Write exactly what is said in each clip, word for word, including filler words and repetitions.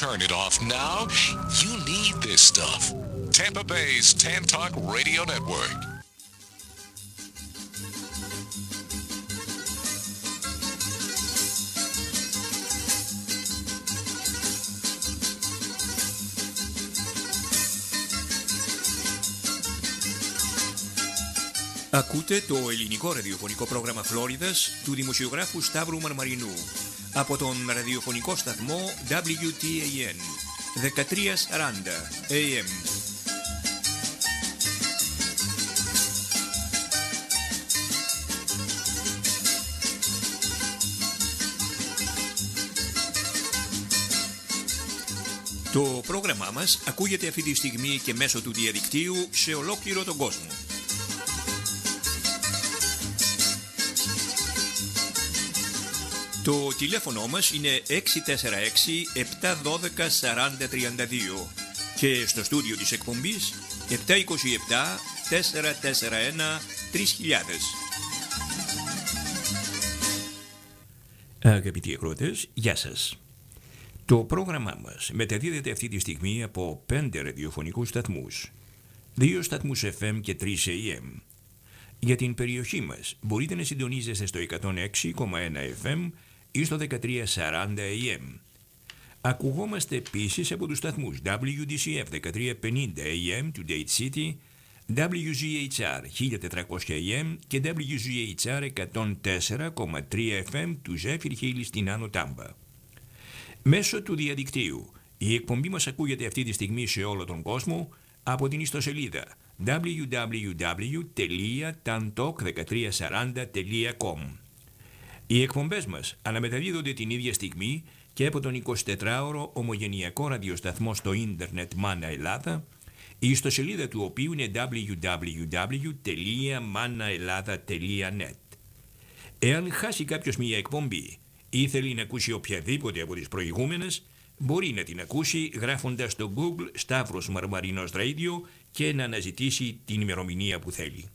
turn it off now. You need this stuff. Tampa Bay's Tan Talk Radio Network. Ακούτε το ελληνικό ραδιοφωνικό πρόγραμμα Φλόριδας του δημοσιογράφου Σταύρου Μαρμαρινού από τον ραδιοφωνικό σταθμό ντάμπλιου τι έι εν δεκατριακόσια σαράντα έι εμ. Το πρόγραμμά μας ακούγεται αυτή τη στιγμή και μέσω του διαδικτύου σε ολόκληρο τον κόσμο. Το τηλέφωνο μας είναι έξι τέσσερα έξι επτά ένα δύο σαράντα τριάντα δύο και στο στούντιο της εκπομπής επτά δύο επτά τέσσερα τέσσερα ένα τρεις χιλιάδες. Αγαπητοί ακροατές, γεια σας. Το πρόγραμμά μας μεταδίδεται αυτή τη στιγμή από πέντε ραδιοφωνικούς σταθμούς, δύο σταθμούς εφ εμ και τρεις έι εμ. Για την περιοχή μας μπορείτε να συντονίζεστε στο εκατόν έξι κόμμα ένα εφ εμ ή στο δεκατριακόσια σαράντα έι εμ. Ακουγόμαστε επίσης από τους σταθμούς ντάμπλιου ντι σι εφ δεκατριακόσια πενήντα έι εμ του Dade City, ντάμπλιου ζι έιτς αρ χίλια τετρακόσια έι εμ και ντάμπλιου ζι έιτς αρ εκατόν τέσσερα κόμμα τρία εφ εμ του Zephyr Hill στην Άνω Τάμπα. Μέσω του διαδικτύου η εκπομπή μας ακούγεται αυτή τη στιγμή σε όλο τον κόσμο από την ιστοσελίδα ντάμπλιου ντάμπλιου ντάμπλιου τελεία tantalk δεκατριακόσια σαράντα τελεία κομ. Οι εκπομπές μας αναμεταδίδονται την ίδια στιγμή και από τον εικοσιτετράωρο ομογενειακό ραδιοσταθμό στο ίντερνετ Μάνα Ελλάδα, η ιστοσελίδα του οποίου είναι ντάμπλιου ντάμπλιου ντάμπλιου τελεία μάνα Ελλάδα τελεία νετ. Εάν χάσει κάποιος μια εκπομπή ή θέλει να ακούσει οποιαδήποτε από τις προηγούμενες, μπορεί να την ακούσει γράφοντας στο Google Σταύρος Μαρμαρινός Radio και να αναζητήσει την ημερομηνία που θέλει.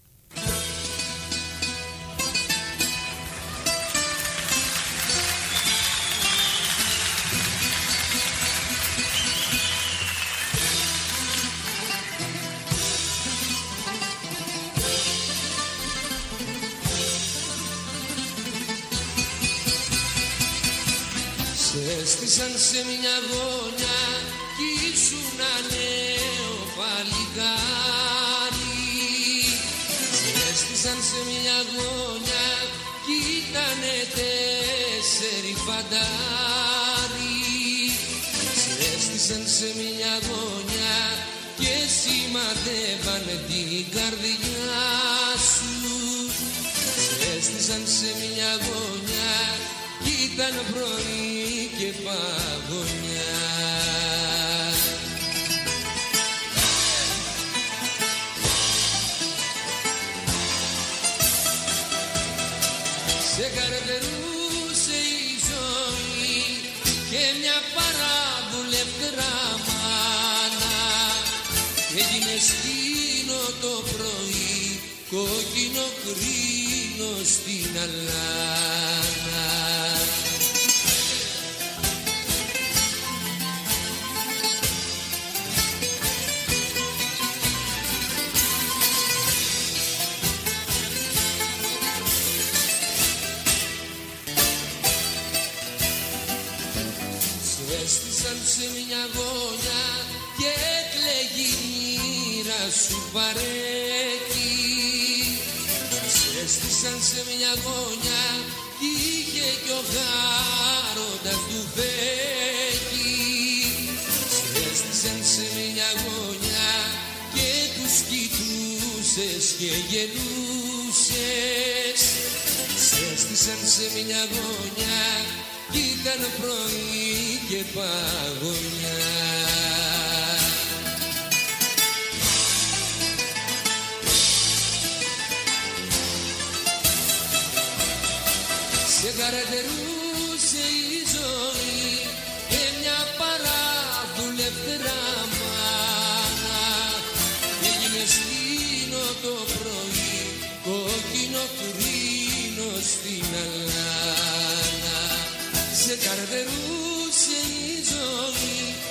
Έστησαν σε μια γωνιά κι ήσουνα νέο παλικάρι. Έστησαν σε μια γωνιά κι ήτανε τέσσερι φαντάρι. Έστησαν σε μια γωνιά και σημαδεύανε την καρδιά σου. Έστησαν σε μια γωνιά κι ήταν πρωί και παγωνιά. Σε καρτερούσε η ζωή και μια παραβουλευτρά μάνα. Έγινε σκήνο το πρωί, κόκκινο κρίνο στην αλάνα. Σε μια γωνιά και έκλαιγε η μοίρα σου παρέκει. Σε έστησαν σε μια γωνιά κι είχε κι ο γάροντας του φέκει. Σε έστησαν σε μια γωνιά και τους κοιτούσες και γελούσες. Σε έστησαν σε μια γωνιά κι ήταν πρωί και παγωνιά. Σε καρατερούσε η ζωή και μια παραδουλευτρά μάνα. Έγινε σκήνο το πρωί, κόκκινο κρίνο στην αλάνα. Σε καρτερούσε η ζωή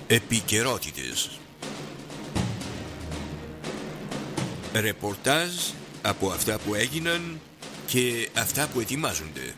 Επικαιρότητες. Ρεπορτάζ από αυτά που έγιναν και αυτά που ετοιμάζονται.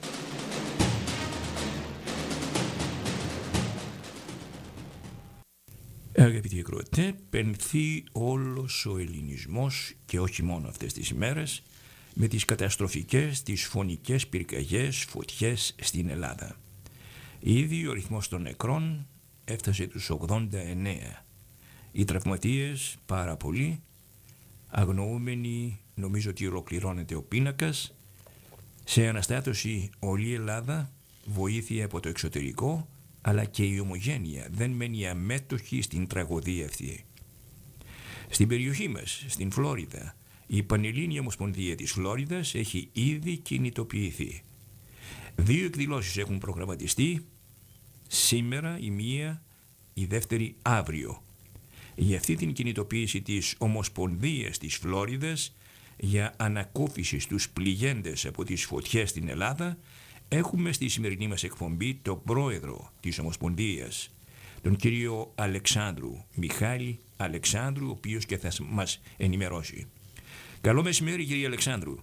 Αγαπητοί ακροατές, πενθεί όλος ο ελληνισμός και όχι μόνο αυτές τις ημέρες με τις καταστροφικές, τις φωνικές πυρκαγιές, φωτιές στην Ελλάδα. Ήδη ο ρυθμός των νεκρών έφτασε τους ογδόντα εννέα. Οι τραυματίες πάρα πολλοί, αγνοούμενοι, νομίζω ότι ολοκληρώνεται ο πίνακας. Σε αναστάτωση όλη η Ελλάδα, βοήθεια από το εξωτερικό, αλλά και η ομογένεια δεν μένει αμέτωχη στην τραγωδία αυτή. Στην περιοχή μας, στην Φλόριδα, η Πανελλήνια Ομοσπονδία της Φλόριδας έχει ήδη κινητοποιηθεί. Δύο εκδηλώσεις έχουν προγραμματιστεί, σήμερα η μία, η δεύτερη αύριο. Για αυτή την κινητοποίηση της Ομοσπονδίας της Φλόριδας για ανακούφιση στους πληγέντες από τις φωτιές στην Ελλάδα, έχουμε στη σημερινή μας εκπομπή τον πρόεδρο της Ομοσπονδίας, τον κύριο Αλεξάνδρου, Μιχάλη Αλεξάνδρου, ο οποίος και θα μας ενημερώσει. Καλό μεσημέρι, κύριε Αλεξάνδρου.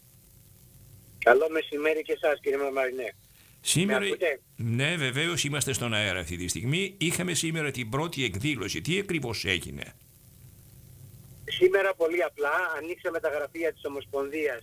Καλό μεσημέρι και εσάς, κύριε Μαμαρινέ. Σήμερα, ναι, βεβαίως είμαστε στον αέρα αυτή τη στιγμή. Είχαμε σήμερα την πρώτη εκδήλωση. Τι ακριβώς έγινε? Σήμερα πολύ απλά ανοίξαμε τα γραφεία της Ομοσπονδίας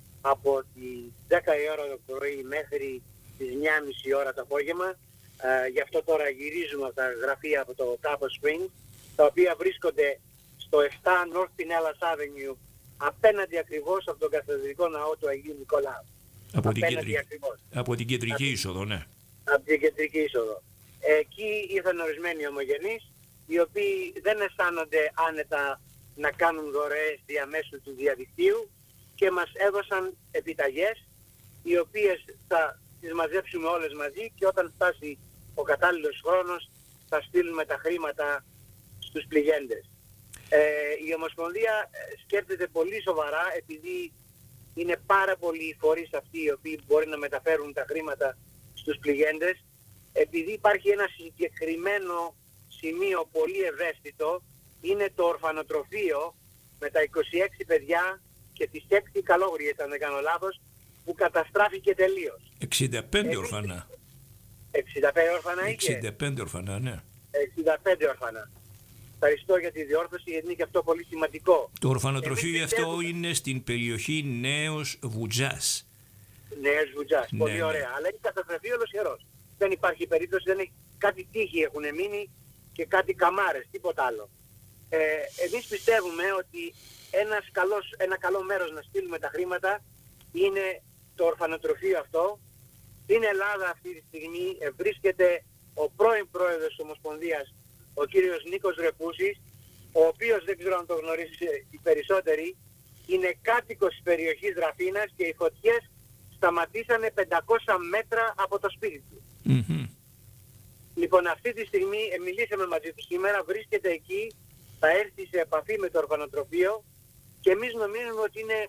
από τις δέκα η ώρα το πρωί μέχρι τις μια και μισή ώρα το απόγευμα. Ε, γι' αυτό τώρα γυρίζουμε από τα γραφεία από το Capo Spring, τα οποία βρίσκονται στο επτά North Pinellas Avenue, απέναντι ακριβώς από τον καθεδρικό ναό του Αγίου Νικολάου. Από την, κεντρική, από την κεντρική από, είσοδο, ναι. Από την κεντρική είσοδο. Εκεί ήρθαν ορισμένοι ομογενείς, οι οποίοι δεν αισθάνονται άνετα να κάνουν δωρεές διαμέσου του διαδικτύου και μας έδωσαν επιταγές, οι οποίες θα τις μαζέψουμε όλες μαζί και όταν φτάσει ο κατάλληλος χρόνος θα στείλουμε τα χρήματα στους πληγέντες. Ε, η Ομοσπονδία σκέφτεται πολύ σοβαρά, επειδή είναι πάρα πολλοί οι φορείς αυτοί οι οποίοι μπορεί να μεταφέρουν τα χρήματα στους πληγέντες, επειδή υπάρχει ένα συγκεκριμένο σημείο πολύ ευαίσθητο, είναι το ορφανοτροφείο με τα είκοσι έξι παιδιά και τις έξι καλόγριες, αν δεν κάνω λάθος, που καταστράφηκε τελείως. εξήντα πέντε Εμείς... ορφανά. εξήντα πέντε ορφανά είχε. εξήντα πέντε ορφανά, ναι. εξήντα πέντε ορφανά. Ευχαριστώ για τη διόρθωση, γιατί είναι και αυτό πολύ σημαντικό. Το ορφανοτροφείο αυτό πιστεύουμε... είναι στην περιοχή Νέος Βουτζάς. Νέος Βουτζάς, ναι, πολύ ναι. ωραία. Αλλά έχει καταστραφεί ολοσχερός. Δεν υπάρχει περίπτωση, δεν έχει κάτι τείχη έχουν μείνει και κάτι καμάρες, τίποτα άλλο. Ε, εμείς πιστεύουμε ότι ένας καλός, ένα καλό μέρος να στείλουμε τα χρήματα είναι το ορφανοτροφείο αυτό. Στην Ελλάδα αυτή τη στιγμή βρίσκεται ο πρώην πρόεδρος της Ομοσπονδίας, ο κύριος Νίκος Ρεπούσης, ο οποίος, δεν ξέρω αν το γνωρίζει οι περισσότεροι, είναι κάτοικος της περιοχής Ραφίνας και οι φωτιές σταματήσανε πεντακόσια μέτρα από το σπίτι του. Mm-hmm. Λοιπόν, αυτή τη στιγμή μιλήσαμε μαζί του σήμερα, βρίσκεται εκεί, θα έρθει σε επαφή με το ορφανοτροφείο και εμείς νομίζουμε ότι είναι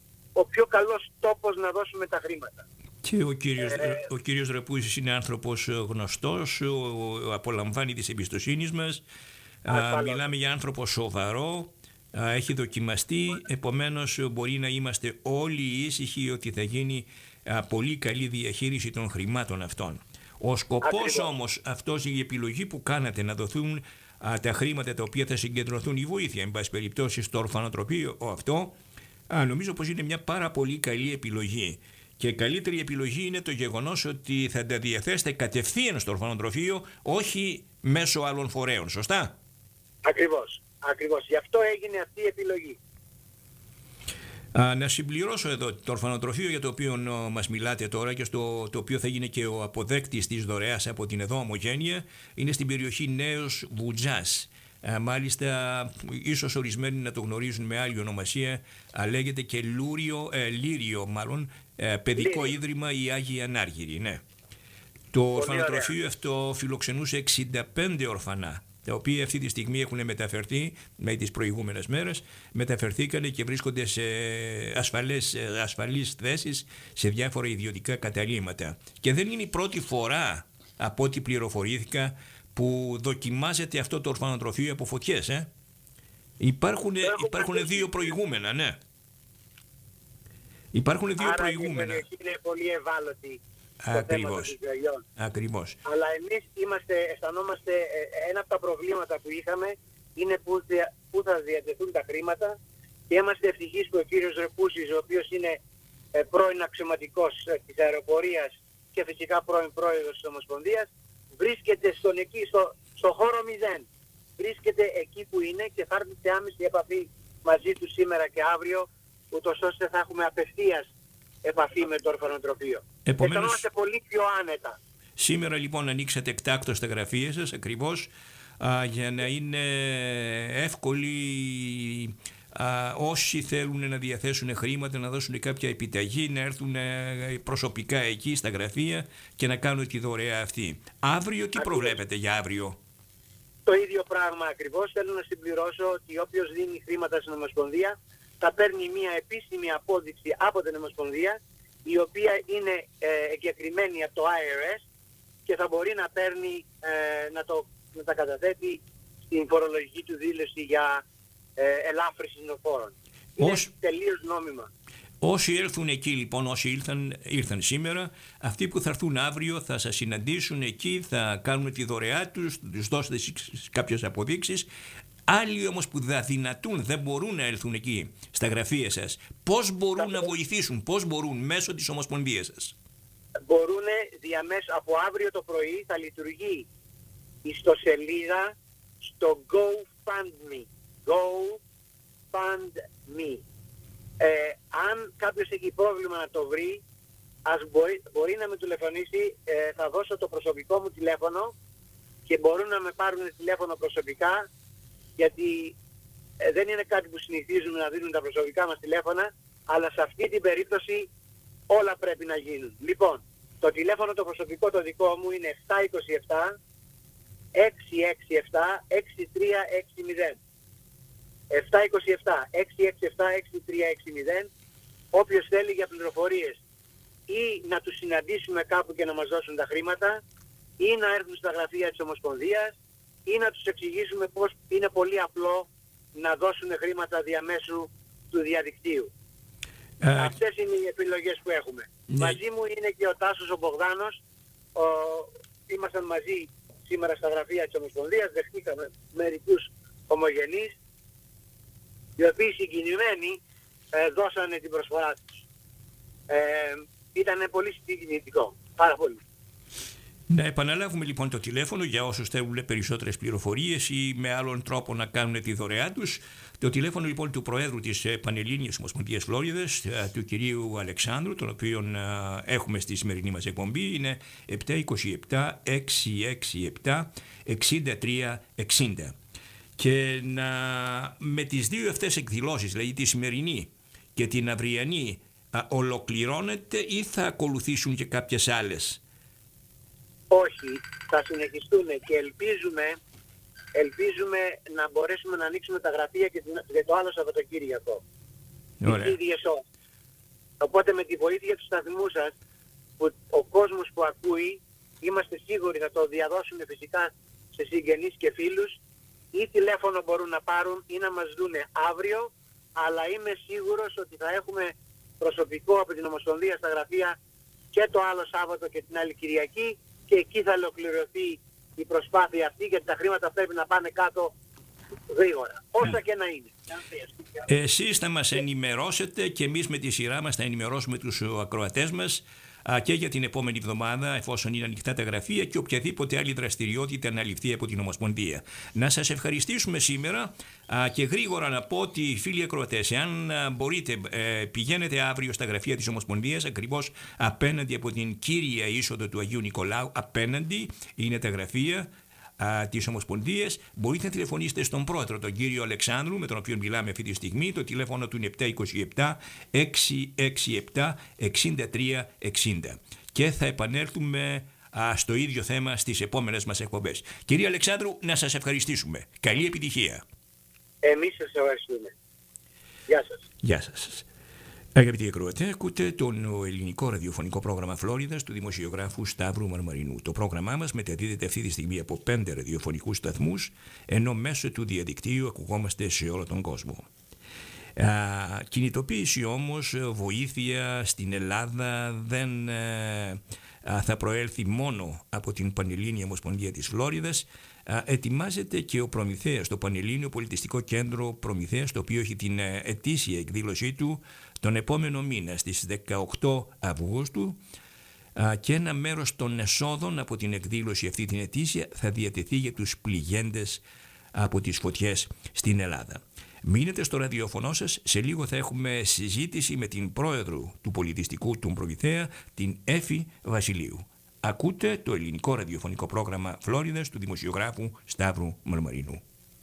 ο πιο καλός τόπος να δώσουμε τα χρήματα. Και ο κύριος, ε, ο κύριος Ρεπούσης είναι άνθρωπος γνωστός, ο, ο, απολαμβάνει της εμπιστοσύνης μας, α, μιλάμε για άνθρωπο σοβαρό, α, έχει δοκιμαστεί, επομένως μπορεί να είμαστε όλοι ήσυχοι ότι θα γίνει α, πολύ καλή διαχείριση των χρημάτων αυτών. Ο σκοπός Ακριβώς. όμως αυτός, η επιλογή που κάνατε να δοθούν α, τα χρήματα τα οποία θα συγκεντρωθούν, η βοήθεια, εν πάση περιπτώσει, στο ορφανοτροφείο αυτό, α, νομίζω πως είναι μια πάρα πολύ καλή επιλογή. Και καλύτερη επιλογή είναι το γεγονός ότι θα τα διαθέσετε κατευθείαν στο ορφανοτροφείο, όχι μέσω άλλων φορέων, σωστά? Ακριβώς, ακριβώς. Γι' αυτό έγινε αυτή η επιλογή. Α, να συμπληρώσω εδώ το ορφανοτροφείο για το οποίο ο, μας μιλάτε τώρα και στο το οποίο θα γίνει και ο αποδέκτης της δωρεάς από την εδώ ομογένεια, είναι στην περιοχή Νέος Βουτζάς. Α, μάλιστα, ίσως ορισμένοι να το γνωρίζουν με άλλη ονομασία, α, λέγεται και Λούριο, ε, Λύριο μάλλον, ε, παιδικό Λύριο. Ίδρυμα η Άγιοι Ανάργυροι, ναι. Το Πολύ ορφανοτροφείο ωραία. Αυτό φιλοξενούσε εξήντα πέντε ορφανά, τα οποία αυτή τη στιγμή έχουν μεταφερθεί με τις προηγούμενες μέρες, μεταφερθήκανε και βρίσκονται σε ασφαλές, ασφαλείς θέσεις σε διάφορα ιδιωτικά καταλύματα. Και δεν είναι η πρώτη φορά, από ό,τι πληροφορήθηκα, που δοκιμάζεται αυτό το ορφανοτροφείο από φωτιές, ε? Υπάρχουν, υπάρχουν δύο προηγούμενα, ναι. Υπάρχουν δύο Άρα προηγούμενα. Άρα είναι πολύ ευάλωτη. Ακριβώς. Ακριβώς. Αλλά εμείς είμαστε, αισθανόμαστε, ένα από τα προβλήματα που είχαμε είναι που, που θα διατεθούν τα χρήματα, και είμαστε ευτυχείς που ο κύριος Ρεπούσης, ο οποίος είναι ε, πρώην αξιωματικός ε, της αεροπορίας και φυσικά πρώην πρόεδρος της Ομοσπονδίας, βρίσκεται στον εκεί, στο, στο χώρο μηδέν. Βρίσκεται εκεί που είναι και θα έρθει σε άμεση επαφή μαζί του σήμερα και αύριο, ούτως ώστε θα έχουμε απευθείας επαφή με το ορφανοτροφείο. Επομένως, αισθανόμαστε πολύ πιο άνετα. Σήμερα λοιπόν ανοίξατε εκτάκτως τα γραφεία σας, ακριβώς, α, για να είναι εύκολοι α, όσοι θέλουν να διαθέσουν χρήματα, να δώσουν κάποια επιταγή, να έρθουν ε, προσωπικά εκεί στα γραφεία και να κάνουν τη δωρεά αυτή. Αύριο τι προβλέπετε για αύριο? Το ίδιο πράγμα ακριβώς. Θέλω να συμπληρώσω ότι όποιος δίνει χρήματα στην Ομοσπονδία θα παίρνει μια επίσημη απόδειξη από την Ομοσπονδία, η οποία είναι ε, εγκεκριμένη από το άι αρ ες και θα μπορεί να παίρνει, ε, να, το, να τα καταθέτει στην φορολογική του δήλωση για ε, ελάφρυνση των φόρων. Είναι Ως... τελείως νόμιμα. Όσοι έρθουν εκεί λοιπόν, όσοι ήρθαν, ήρθαν σήμερα, αυτοί που θα έρθουν αύριο θα σας συναντήσουν εκεί, θα κάνουν τη δωρεά τους, τους δώσετε κάποιες αποδείξεις. Άλλοι όμως που δεν δυνατούν, δεν μπορούν να έρθουν εκεί στα γραφεία σας, πώς μπορούν να βοηθήσουν, πώς μπορούν μέσω της Ομοσπονδίας σας? Μπορούν διαμέσου από αύριο το πρωί, θα λειτουργεί η ιστοσελίδα στο GoFundMe. GoFundMe. Ε, αν κάποιος έχει πρόβλημα να το βρει, ας μπορεί, μπορεί να με τηλεφωνήσει, ε, θα δώσω το προσωπικό μου τηλέφωνο και μπορούν να με πάρουν τηλέφωνο προσωπικά, γιατί ε, δεν είναι κάτι που συνηθίζουμε να δίνουν τα προσωπικά μας τηλέφωνα, αλλά σε αυτή την περίπτωση όλα πρέπει να γίνουν. Λοιπόν, το τηλέφωνο το προσωπικό το δικό μου είναι επτά δύο επτά έξι έξι επτά έξι τρία έξι μηδέν. επτά δύο επτά έξι έξι επτά έξι τρία έξι μηδέν. Όποιος θέλει για πληροφορίες ή να τους συναντήσουμε κάπου και να μας δώσουν τα χρήματα, ή να έρθουν στα γραφεία της Ομοσπονδίας, ή να τους εξηγήσουμε πως είναι πολύ απλό να δώσουν χρήματα διαμέσου του διαδικτύου. Uh, Αυτές είναι οι επιλογές που έχουμε. Ναι. Μαζί μου είναι και ο Τάσος ο Μπογδάνος. Ο... Ήμασταν μαζί σήμερα στα γραφεία της Ομοσπονδίας, δεχτήκαμε μερικούς ομογενείς, οι οποίοι συγκινημένοι ε, δώσανε την προσφορά τους. Ε, ήταν πολύ συγκινητικό, πάρα πολύ. Να επαναλάβουμε λοιπόν το τηλέφωνο για όσους θέλουν περισσότερες πληροφορίες ή με άλλον τρόπο να κάνουν τη δωρεά τους. Το τηλέφωνο λοιπόν του Προέδρου της Πανελλήνιας Ομοσπονδίας Φλόριδας, του κυρίου Αλεξάνδρου, τον οποίο έχουμε στη σημερινή μας εκπομπή, είναι επτά δύο επτά έξι έξι επτά έξι τρία εξήντα. Και να, με τις δύο αυτές εκδηλώσεις, δηλαδή τη σημερινή και την αυριανή, ολοκληρώνεται ή θα ακολουθήσουν και κάποιες άλλες? Όχι, θα συνεχιστούν και ελπίζουμε, ελπίζουμε να μπορέσουμε να ανοίξουμε τα γραφεία και το άλλο Σαββατοκύριακο. Τις ίδιες ώρες. Οπότε με τη βοήθεια του σταθμού σας, που ο κόσμος που ακούει, είμαστε σίγουροι θα το διαδώσουμε φυσικά σε συγγενείς και φίλους, ή τηλέφωνο μπορούν να πάρουν ή να μας δούνε αύριο, αλλά είμαι σίγουρος ότι θα έχουμε προσωπικό από την Ομοσπονδία στα γραφεία και το άλλο Σάββατο και την άλλη Κυριακή, και εκεί θα ολοκληρωθεί η προσπάθεια αυτή, γιατί τα χρήματα πρέπει να πάνε κάτω γρήγορα, όσα και να είναι. Εσείς θα μας ενημερώσετε και εμείς με τη σειρά μας θα ενημερώσουμε τους ακροατές μας και για την επόμενη εβδομάδα, εφόσον είναι ανοιχτά τα γραφεία, και οποιαδήποτε άλλη δραστηριότητα αναλυφθεί από την Ομοσπονδία. Να σας ευχαριστήσουμε σήμερα και γρήγορα να πω ότι, φίλοι ακροατές, εάν μπορείτε, πηγαίνετε αύριο στα γραφεία της Ομοσπονδίας, ακριβώς απέναντι από την κύρια είσοδο του Αγίου Νικολάου, απέναντι είναι τα γραφεία της Ομοσπονδίας. Μπορείτε να τηλεφωνήσετε στον πρόεδρο, τον κύριο Αλεξάνδρου, με τον οποίο μιλάμε αυτή τη στιγμή. Το τηλέφωνο του είναι επτά δύο επτά έξι έξι επτά έξι τρία εξήντα. Και θα επανέλθουμε α, στο ίδιο θέμα στις επόμενες μας εκπομπές. Κύριε Αλεξάνδρου, να σας ευχαριστήσουμε. Καλή επιτυχία. Εμείς σας ευχαριστούμε. Γεια σας. Γεια σας. Αγαπητοί ακροατές, ακούτε το ελληνικό ραδιοφωνικό πρόγραμμα Φλόριδας του δημοσιογράφου Σταύρου Μαρμαρινού. Το πρόγραμμά μας μεταδίδεται αυτή τη στιγμή από πέντε ραδιοφωνικούς σταθμούς, ενώ μέσω του διαδικτύου ακουγόμαστε σε όλο τον κόσμο. Α, κινητοποίηση όμως, βοήθεια στην Ελλάδα δεν α, θα προέλθει μόνο από την Πανελλήνια Ομοσπονδία της Φλόριδας. Α, ετοιμάζεται και ο Προμηθέας, το Πανελλήνιο Πολιτιστικό Κέντρο Προμηθέας, το οποίο έχει την ετήσια εκδήλωσή του τον επόμενο μήνα στις δεκαοκτώ Αυγούστου, α, και ένα μέρος των εσόδων από την εκδήλωση αυτή την ετήσια θα διατεθεί για τους πληγέντες από τις φωτιές στην Ελλάδα. Μείνετε στο ραδιοφωνό σας, σε λίγο θα έχουμε συζήτηση με την πρόεδρο του πολιτιστικού του Προμηθέα, την Έφη Βασιλείου. Ακούτε το ελληνικό ραδιοφωνικό πρόγραμμα Φλόριδας του δημοσιογράφου Σταύρου Μαρμαρινού.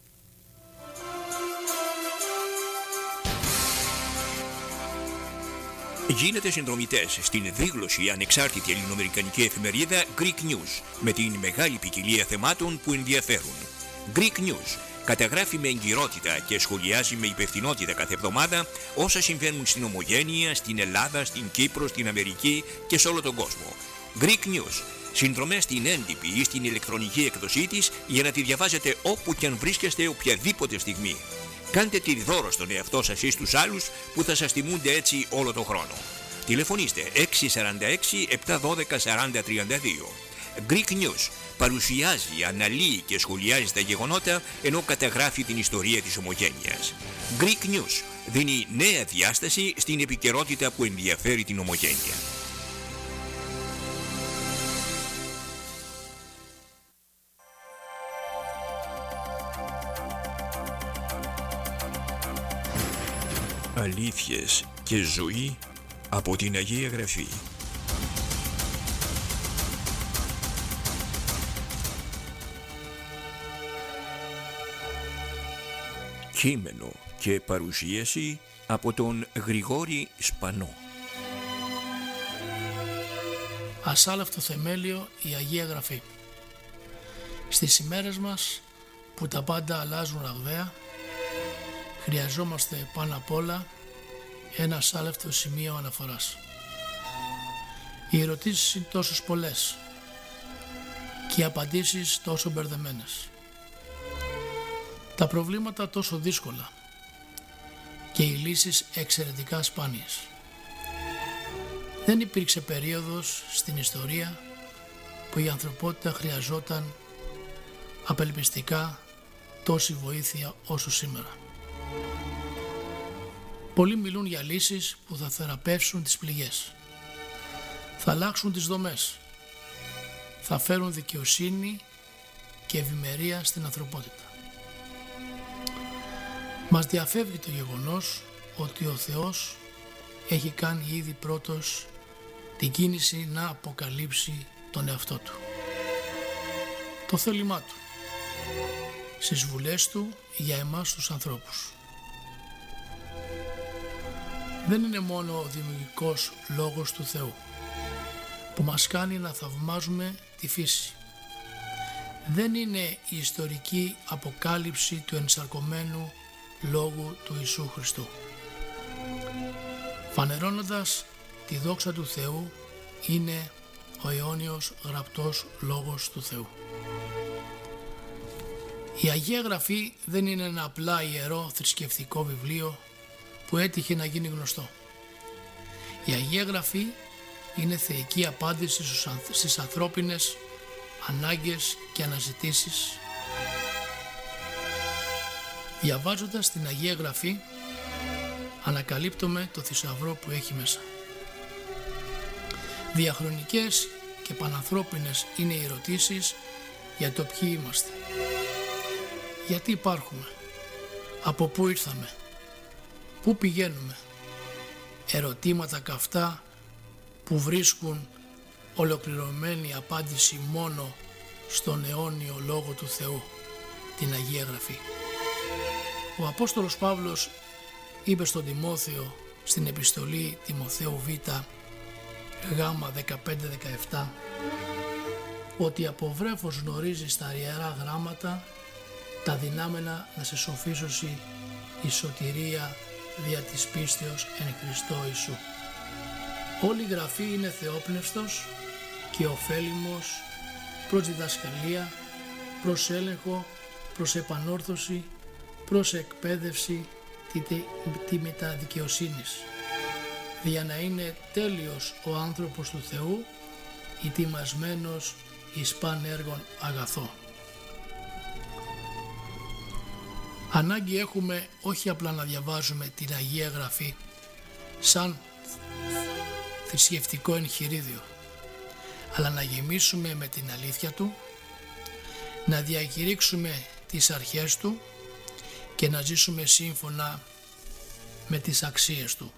Γίνετε συνδρομητές στην δίγλωση ανεξάρτητη ελληνοαμερικανική εφημερίδα Greek News με την μεγάλη ποικιλία θεμάτων που ενδιαφέρουν. Greek News καταγράφει με εγκυρότητα και σχολιάζει με υπευθυνότητα κάθε εβδομάδα όσα συμβαίνουν στην Ομογένεια, στην Ελλάδα, στην Κύπρο, στην Αμερική και σε όλο τον κόσμο. Greek News. Συνδρομές στην έντυπη ή στην ηλεκτρονική εκδοσή της για να τη διαβάζετε όπου και αν βρίσκεστε οποιαδήποτε στιγμή. Κάντε τη δώρο στον εαυτό σας ή στους άλλους που θα σας τιμούνται έτσι όλο τον χρόνο. Τηλεφωνήστε έξι τέσσερα έξι επτά ένα δύο σαράντα τριάντα δύο. Greek News παρουσιάζει, αναλύει και σχολιάζει τα γεγονότα ενώ καταγράφει την ιστορία της Ομογένειας. Greek News δίνει νέα διάσταση στην επικαιρότητα που ενδιαφέρει την Ομογένεια. Αλήθειες και ζωή από την Αγία Γραφή. Κείμενο και παρουσίαση από τον Γρηγόρη Σπανό. Ασάλευτο θεμέλιο η Αγία Γραφή. Στις ημέρες μας που τα πάντα αλλάζουν ραγδαία, χρειαζόμαστε πάνω απ' όλα ένα ασάλευτο σημείο αναφοράς. Οι ερωτήσεις είναι τόσες πολλές και οι απαντήσεις τόσο μπερδεμένες. Τα προβλήματα τόσο δύσκολα και οι λύσεις εξαιρετικά σπάνιες. Δεν υπήρξε περίοδος στην ιστορία που η ανθρωπότητα χρειαζόταν απελπιστικά τόση βοήθεια όσο σήμερα. Πολλοί μιλούν για λύσεις που θα θεραπεύσουν τις πληγές, θα αλλάξουν τις δομές, θα φέρουν δικαιοσύνη και ευημερία στην ανθρωπότητα. Μας διαφεύγει το γεγονός ότι ο Θεός έχει κάνει ήδη πρώτος την κίνηση να αποκαλύψει τον εαυτό Του. Το θέλημά Του στις βουλές Του για εμάς τους ανθρώπους. Δεν είναι μόνο ο δημιουργικός λόγος του Θεού που μας κάνει να θαυμάζουμε τη φύση. Δεν είναι η ιστορική αποκάλυψη του ενσαρκωμένου λόγου του Ιησού Χριστού. Φανερώνοντας τη δόξα του Θεού είναι ο αιώνιος γραπτός λόγος του Θεού. Η Αγία Γραφή δεν είναι ένα απλά ιερό θρησκευτικό βιβλίο που έτυχε να γίνει γνωστό. Η Αγία Γραφή είναι θεϊκή απάντηση στις ανθρώπινες ανάγκες και αναζητήσεις. Διαβάζοντας την Αγία Γραφή ανακαλύπτουμε το θησαυρό που έχει μέσα. Διαχρονικές και πανανθρώπινες είναι οι ερωτήσεις για το ποιοι είμαστε. Γιατί υπάρχουμε, από πού ήρθαμε, πού πηγαίνουμε. Ερωτήματα καυτά που βρίσκουν ολοκληρωμένη απάντηση μόνο στον αιώνιο Λόγο του Θεού, την Αγία Γραφή. Ο Απόστολος Παύλος είπε στον Τιμόθεο στην επιστολή Τιμοθέου Β, Γ δεκαπέντε δεκαεπτά, ότι από βρέφος γνωρίζεις τα ιερά γράμματα, τα δυνάμενα να σε σοφίσωση η σωτηρία δια της πίστεως εν Χριστώ Ιησού. Όλη η Γραφή είναι θεόπνευστος και ωφέλιμος προς διδασκαλία, προς έλεγχο, προς επανόρθωση, προς εκπαίδευση τη, τη, τη μεταδικαιοσύνης, για να είναι τέλειος ο άνθρωπος του Θεού, ετοιμασμένος εις παν έργων αγαθό. Ανάγκη έχουμε όχι απλά να διαβάζουμε την Αγία Γραφή σαν θρησκευτικό εγχειρίδιο, αλλά να γεμίσουμε με την αλήθεια του, να διακηρύξουμε τις αρχές του και να ζήσουμε σύμφωνα με τις αξίες του.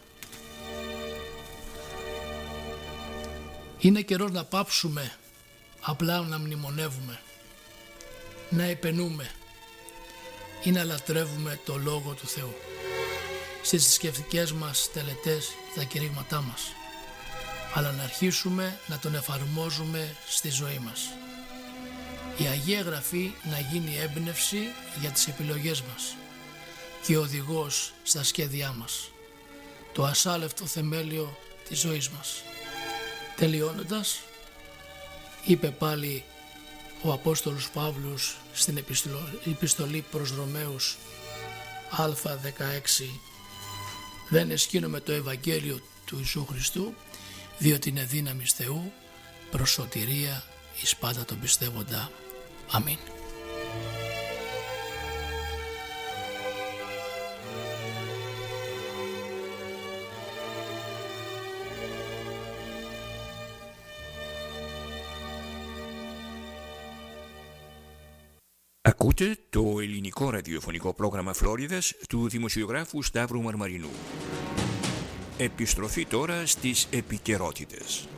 Είναι καιρός να πάψουμε απλά να μνημονεύουμε, να επενούμε ή να λατρεύουμε το Λόγο του Θεού στις θρησκευτικές μας τελετές και τα κηρύγματά μας, αλλά να αρχίσουμε να τον εφαρμόζουμε στη ζωή μας. Η Αγία Γραφή να γίνει έμπνευση για τις επιλογές μας και οδηγός στα σχέδιά μας, το ασάλευτο θεμέλιο της ζωής μας. Τελειώνοντας, είπε πάλι ο Απόστολος Παύλος στην επιστολή προς Ρωμαίους Α δεκαέξι, δεν εσκήνομαι το Ευαγγέλιο του Ιησού Χριστού, διότι είναι δύναμις Θεού προς σωτηρία εις πάντα τον πιστεύοντα. Αμήν. Ακούτε το ελληνικό ραδιοφωνικό πρόγραμμα Φλόριδας του δημοσιογράφου Σταύρου Μαρμαρινού. Επιστροφή τώρα στις επικαιρότητες.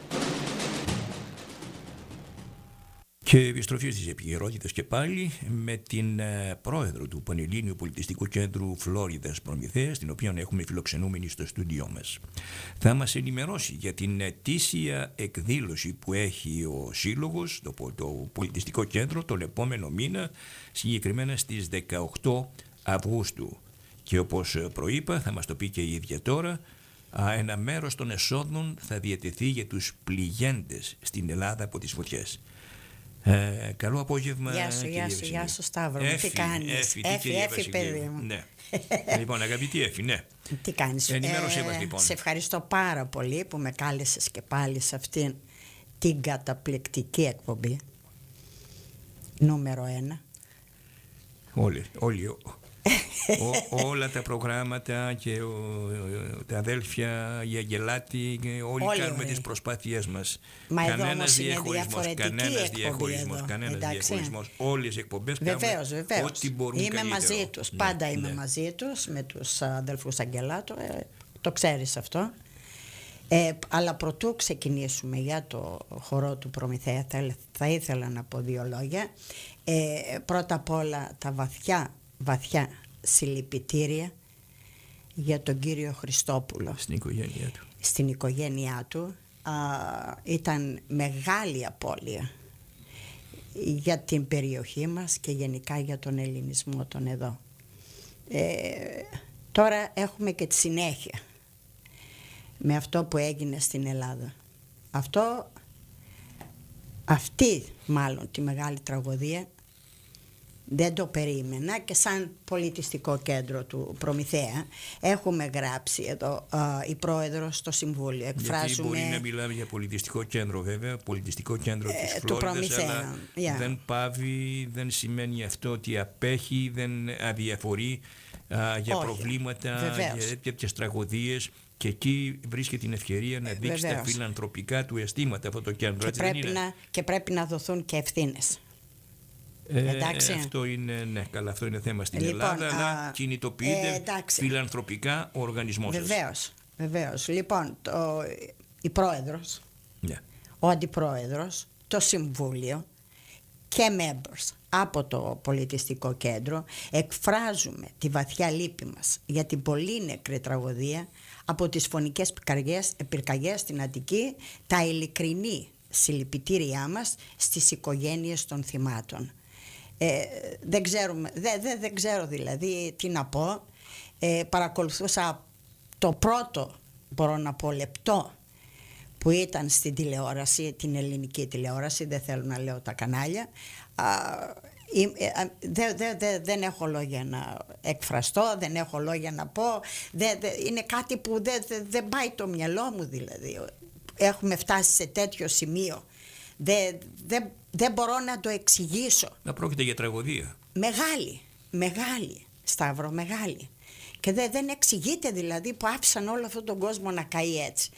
Και επιστροφή στις επικαιρότητες και πάλι με την ε, πρόεδρο του Πανελλήνιου Πολιτιστικού Κέντρου Φλόριδας Προμηθέας, την οποία έχουμε φιλοξενούμενη στο στούντιό μας. Θα μας ενημερώσει για την ετήσια εκδήλωση που έχει ο Σύλλογος, το, το Πολιτιστικό Κέντρο, τον επόμενο μήνα, συγκεκριμένα στις δεκαοκτώ Αυγούστου. Και όπως προείπα, θα μας το πει και η ίδια τώρα, ένα μέρος των εσόδων θα διατεθεί για τους πληγέντες στην Ελλάδα από τις φωτιές. Ε, καλό απόγευμα. Γεια σου, γεια σου, γεια σου Σταύρο. Έφη, τι κάνεις? Έφη, Έφη, έφη παιδί μου. Ναι. Λοιπόν, αγαπητή Έφη, ναι. Τι κάνεις? Ενημέρωσέ μας λοιπόν. Σε ευχαριστώ πάρα πολύ που με κάλεσες και πάλι σε αυτήν την καταπληκτική εκπομπή. Νούμερο ένα. Όλοι, όλοι. Ό, όλα τα προγράμματα και ο, ο, τα αδέλφια, οι Αγγελάτοι, όλοι, όλοι κάνουμε τις προσπάθειές μας. Μα κανένας διαχωρισμός, κανένας διαχωρισμός, κανένας διαχωρισμός. Όλες οι εκπομπές βεβαίως, κάνουμε βεβαίως. ό,τι μπορούμε είμαι καλύτερο. Μαζί τους, ναι, πάντα ναι. είμαι μαζί τους με τους αδελφούς Αγγελάτου, ε, το ξέρεις αυτό. Ε, αλλά προτού ξεκινήσουμε για το χορό του Προμηθέα, θα, θα ήθελα να πω δύο λόγια. Ε, πρώτα απ' όλα τα βαθιά, βαθιά συλληπιτήρια για τον κύριο Χριστόπουλο στην οικογένειά του. Στην οικογένειά του α, ήταν μεγάλη απώλεια για την περιοχή μας και γενικά για τον ελληνισμό τον εδώ. Ε, τώρα έχουμε και τη συνέχεια με αυτό που έγινε στην Ελλάδα. Αυτό, αυτή μάλλον τη μεγάλη τραγωδία δεν το περίμενα και σαν πολιτιστικό κέντρο του Προμηθέα έχουμε γράψει εδώ α, η πρόεδρος στο Συμβούλιο. Εκφράζουμε... Γιατί μπορεί να μιλάμε για πολιτιστικό κέντρο βέβαια, πολιτιστικό κέντρο ε, της Φλόριδας, αλλά yeah. δεν πάβει, δεν σημαίνει αυτό ότι απέχει, δεν αδιαφορεί α, για Όχι. προβλήματα, Βεβαίως. για τέτοιες τραγωδίες. Και εκεί βρίσκεται την ευκαιρία να δείξει Βεβαίως. τα φιλανθρωπικά του αισθήματα αυτό το κέντρο. Και, πρέπει να, και πρέπει να δοθούν και ευθύνες. Ε, αυτό είναι, ναι, καλά, αυτό είναι θέμα στην λοιπόν, Ελλάδα, αλλά α, κινητοποιείται ε, φιλανθρωπικά ο οργανισμός σας. Βεβαίως, βεβαίως. Λοιπόν, το, η πρόεδρος, yeah. ο αντιπρόεδρος, το Συμβούλιο και members από το πολιτιστικό κέντρο εκφράζουμε τη βαθιά λύπη μας για την πολύ νεκρή τραγωδία από τις φωνικές πυρκαγιές στην Αττική, τα ειλικρινή συλληπιτήριά μας στις οικογένειες των θυμάτων. Ε, δεν, ξέρουμε, δεν, δεν, δεν ξέρω δηλαδή τι να πω. Ε, παρακολουθούσα το πρώτο, μπορώ να πω, λεπτό που ήταν στην τηλεόραση, την ελληνική τηλεόραση, δεν θέλω να λέω τα κανάλια, δε, δε, δε, δεν έχω λόγια να εκφραστώ, δεν έχω λόγια να πω, δε, δε, είναι κάτι που δεν δε, δε πάει το μυαλό μου, δηλαδή έχουμε φτάσει σε τέτοιο σημείο, δεν δε, δε μπορώ να το εξηγήσω. Να πρόκειται για τραγωδία. Μεγάλη, μεγάλη, Σταύρο, μεγάλη. Και δε, δεν εξηγείται δηλαδή που άφησαν όλο αυτόν τον κόσμο να καεί έτσι.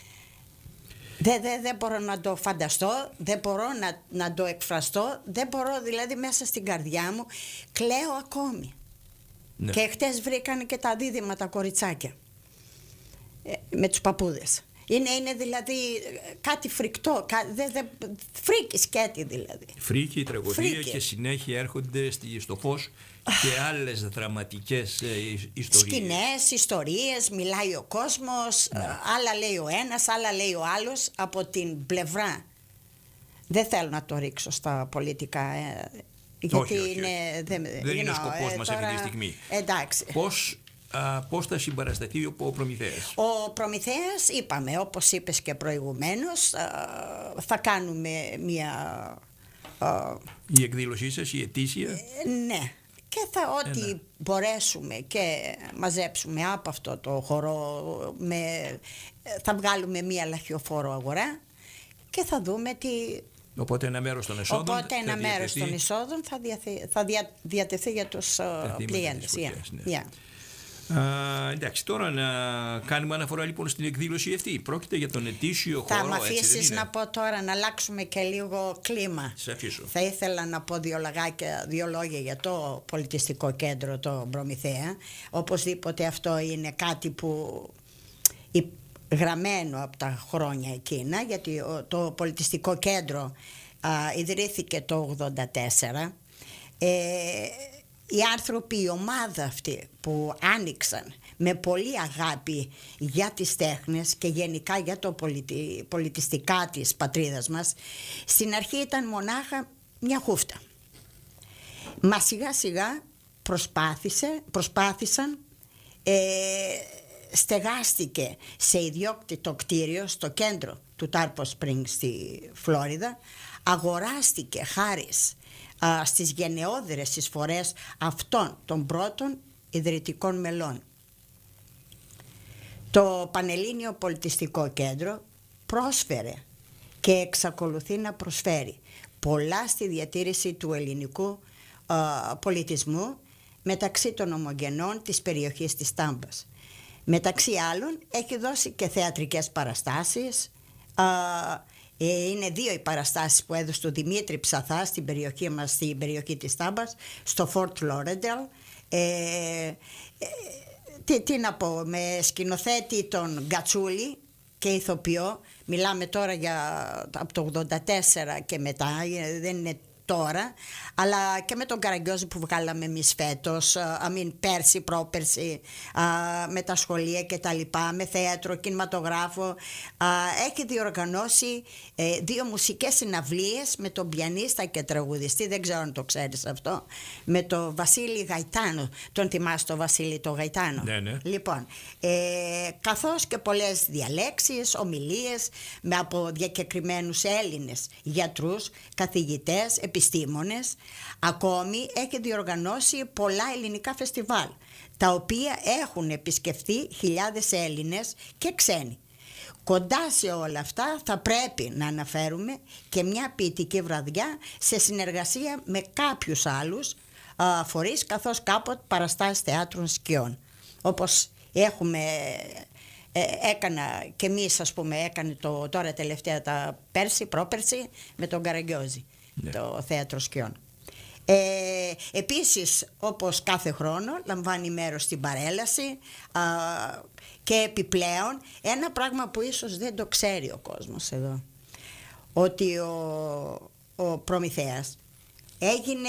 Δεν δε, δε μπορώ να το φανταστώ, δεν μπορώ να, να το εκφραστώ, δεν μπορώ, δηλαδή μέσα στην καρδιά μου κλαίω ακόμη. Ναι. Και χτες βρήκανε και τα δίδυμα τα κοριτσάκια ε, με τους παππούδες. Είναι, είναι δηλαδή κάτι φρικτό, κα, δε, δε, φρίκη σκέτη δηλαδή. Φρίκη, τραγωδία φρίκη. Και συνέχεια έρχονται στο φως και άλλες δραματικές ε, ιστορίες. Σκηνές, ιστορίες, μιλάει ο κόσμος, ναι. Άλλα λέει ο ένας, άλλα λέει ο άλλος από την πλευρά. Δεν θέλω να το ρίξω στα πολιτικά, ε, γιατί όχι, όχι, είναι... όχι. Δεν, δεν είναι ο σκοπός ε, μας τώρα, αυτή τη στιγμή. Εντάξει. Πώς, α, πώς θα συμπαρασταθεί ο Προμηθέας? Ο Προμηθέας, είπαμε, όπως είπες και προηγουμένως, α, θα κάνουμε μια... Α, η εκδήλωσή σας, η ετήσια. Ε, ναι. Και θα ό,τι Ένα. μπορέσουμε και μαζέψουμε από αυτό το χώρο, με, θα βγάλουμε μία λαχιοφόρο αγορά και θα δούμε τι... Οπότε ένα μέρος των εσόδων Οπότε ένα θα μέρος των εισόδων θα, διαθε, θα δια, διατεθεί για τους κλιέντες. Yeah. Ναι. Yeah. Α, εντάξει, τώρα να κάνουμε αναφορά λοιπόν στην εκδήλωση αυτή. Πρόκειται για τον ετήσιο χώρο. Θα μ' αφήσεις να πω τώρα να αλλάξουμε και λίγο κλίμα. Σε αφήσω. Θα ήθελα να πω δύο, λαγάκια, δύο λόγια για το πολιτιστικό κέντρο, το Προμηθέα. Οπωσδήποτε αυτό είναι κάτι που γραμμένο από τα χρόνια εκείνα, γιατί το πολιτιστικό κέντρο α, ιδρύθηκε το ογδόντα τέσσερα. Ε, Οι άνθρωποι, η ομάδα αυτή που άνοιξαν με πολύ αγάπη για τις τέχνες και γενικά για το πολιτι... πολιτιστικά της πατρίδας μας, στην αρχή ήταν μονάχα μια χούφτα. Μα σιγά σιγά προσπάθησε, προσπάθησαν, ε, στεγάστηκε σε ιδιόκτητο κτίριο στο κέντρο του Tarpon Springs στη Φλόριδα, αγοράστηκε χάρις Α, στις γενναιόδερες εισφορές αυτών των πρώτων ιδρυτικών μελών. Το Πανελλήνιο Πολιτιστικό Κέντρο πρόσφερε και εξακολουθεί να προσφέρει πολλά στη διατήρηση του ελληνικού α, πολιτισμού μεταξύ των ομογενών της περιοχής της Τάμπας. Μεταξύ άλλων έχει δώσει και θεατρικές παραστάσεις. Α, Είναι δύο οι παραστάσεις που έδωσε το Δημήτρη Ψαθά στην περιοχή μας, στην περιοχή της Τάμπας, στο Fort Lauderdale. Ε, ε, τι, τι να πω, με σκηνοθέτη τον Γκατσούλη και ηθοποιό. Μιλάμε τώρα για από το ογδόντα τέσσερα και μετά, δεν είναι τώρα, αλλά και με τον Καραγκιόζη που βγάλαμε εμείς φέτος, αμήν πέρσι, πρόπερσι, α, με τα σχολεία και τα λοιπά, με θέατρο, κινηματογράφο. Α, έχει διοργανώσει ε, δύο μουσικές συναυλίες με τον πιανίστα και τραγουδιστή, δεν ξέρω αν το ξέρεις αυτό, με τον Βασίλη Γαϊτάνο. Τον θυμάσαι τον Βασίλη το Γαϊτάνο? Ναι, ναι. Λοιπόν, ε, καθώς και πολλές διαλέξεις, ομιλίες με από διακεκριμένους Έλληνες γιατρούς, καθηγητές, επιστήμονες. Ακόμη έχει διοργανώσει πολλά ελληνικά φεστιβάλ, τα οποία έχουν επισκεφθεί χιλιάδες Έλληνες και ξένοι. Κοντά σε όλα αυτά θα πρέπει να αναφέρουμε και μια ποιητική βραδιά σε συνεργασία με κάποιους άλλους α, φορείς, καθώς κάποτε παραστάσεις θεάτρων σκιών. Όπως έχουμε... Ε, έκανα και εμείς, ας πούμε, έκανε το, τώρα τελευταία τα πέρσι, πρόπερσι με τον Καραγκιόζη, ναι. Το θέατρο σκιών. Ε, επίσης, όπως κάθε χρόνο, λαμβάνει μέρος στην παρέλαση α, και επιπλέον ένα πράγμα που ίσως δεν το ξέρει ο κόσμος εδώ, ότι ο, ο Προμηθέας έγινε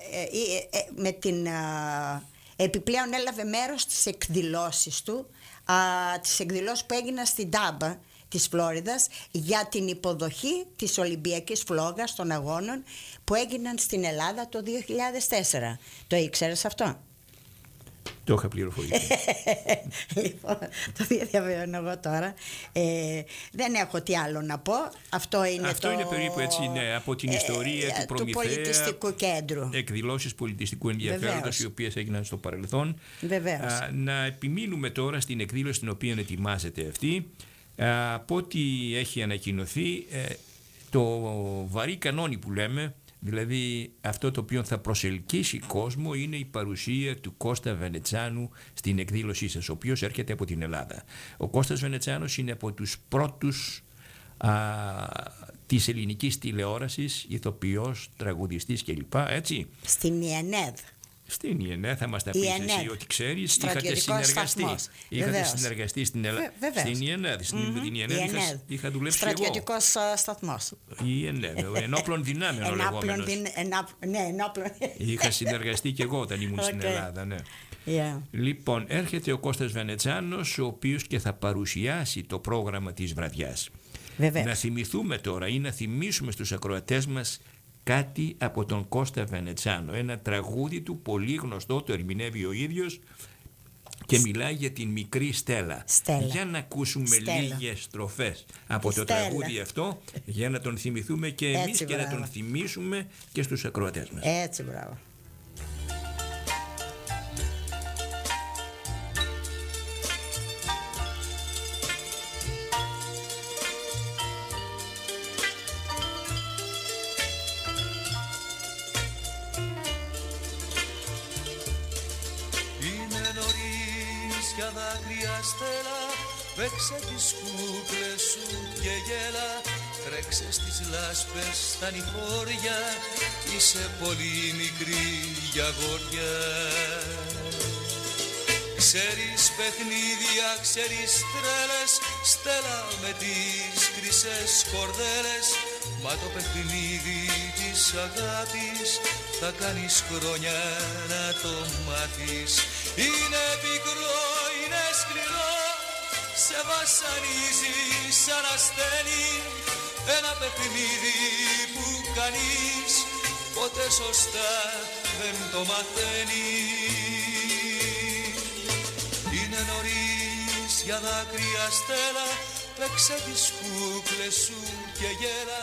ε, ε, με την α, επιπλέον έλαβε μέρος στις εκδηλώσεις του, α, τις εκδηλώσεις που έγιναν στην Τάμπα της Φλόριδας για την υποδοχή της Ολυμπιακής Φλόγας των αγώνων που έγιναν στην Ελλάδα το δύο χιλιάδες τέσσερα. Το ήξερες αυτό? Το είχα πληροφορηθεί. Λοιπόν, το διαβεβαιώνω εγώ τώρα. Ε, δεν έχω τι άλλο να πω. Αυτό είναι, Αυτό το, είναι περίπου έτσι, ναι, από την ιστορία ε, του Προμηθέα, του πολιτιστικού κέντρου. εκδηλώσεις πολιτιστικού ενδιαφέροντος οι οποίες έγιναν στο παρελθόν. Βεβαίως. Α, να επιμείνουμε τώρα στην εκδήλωση την οποία ετοιμάζεται αυτή. Α, από ό,τι έχει ανακοινωθεί, ε, το βαρύ κανόνι που λέμε, δηλαδή αυτό το οποίο θα προσελκύσει κόσμο, είναι η παρουσία του Κώστα Βενετσάνου στην εκδήλωσή σας, ο οποίος έρχεται από την Ελλάδα. Ο Κώστας Βενετσάνος είναι από τους πρώτους α, της ελληνικής τηλεόρασης, ηθοποιός, τραγουδιστής κλπ. Έτσι. Στην ΙΕΝΕΔ. Στην ΙΕΝΕΔ θα μας τα πεις εσύ ότι ξέρεις, είχατε συνεργαστεί. Είχατε συνεργαστεί στην Ελλάδα. Στην ΙΕΝΕΔ. Στην ΙΕΝΕΔ είχα, είχα δουλέψει στρατιωτικός εγώ. Σταθμός. Η ΙΕΝΕΔ, ενόπλων δυνάμεων ο λεγόμενος. Ναι, ενόπλων. Είχα συνεργαστεί και εγώ όταν ήμουν okay. στην Ελλάδα, ναι. Yeah. Λοιπόν, έρχεται ο Κώστας Βενετσάνος, ο οποίος και θα παρουσιάσει το πρόγραμμα της βραδιάς. Βεβαίως. Να θυμηθούμε τώρα ή να θυμίσουμε στους ακροατές μας κάτι από τον Κώστα Βενετσάνο. Ένα τραγούδι του πολύ γνωστό, το ερμηνεύει ο ίδιος και μιλάει για την μικρή Στέλλα. Στέλλα. Για να ακούσουμε Στέλλα. λίγες στροφές από το Στέλλα. τραγούδι αυτό, για να τον θυμηθούμε και εμείς. Έτσι, και μπράβο. Να τον θυμίσουμε και στους ακροατές μας. Έτσι, μπράβο. Στέλλα, παίξε τις κούκλες σου και γέλα, τρέξε στις λάσπες στα νηφόρια, είσαι πολύ μικρή για αγόρια. Ξέρεις παιχνίδια, ξέρεις τρέλες, Στέλλα με τις χρυσές κορδέλες, μα το παιχνίδι της αγάπης θα κάνεις χρόνια να το μάθεις. Είναι πικρό, είναι σκληρό, σε βασανίζει σαν ασθένη, ένα παιχνίδι που κανείς ποτέ σωστά δεν το μαθαίνει. Είναι νωρίς για δάκρυα Στέλλα, παίξε τις κούκλες σου και γέλα.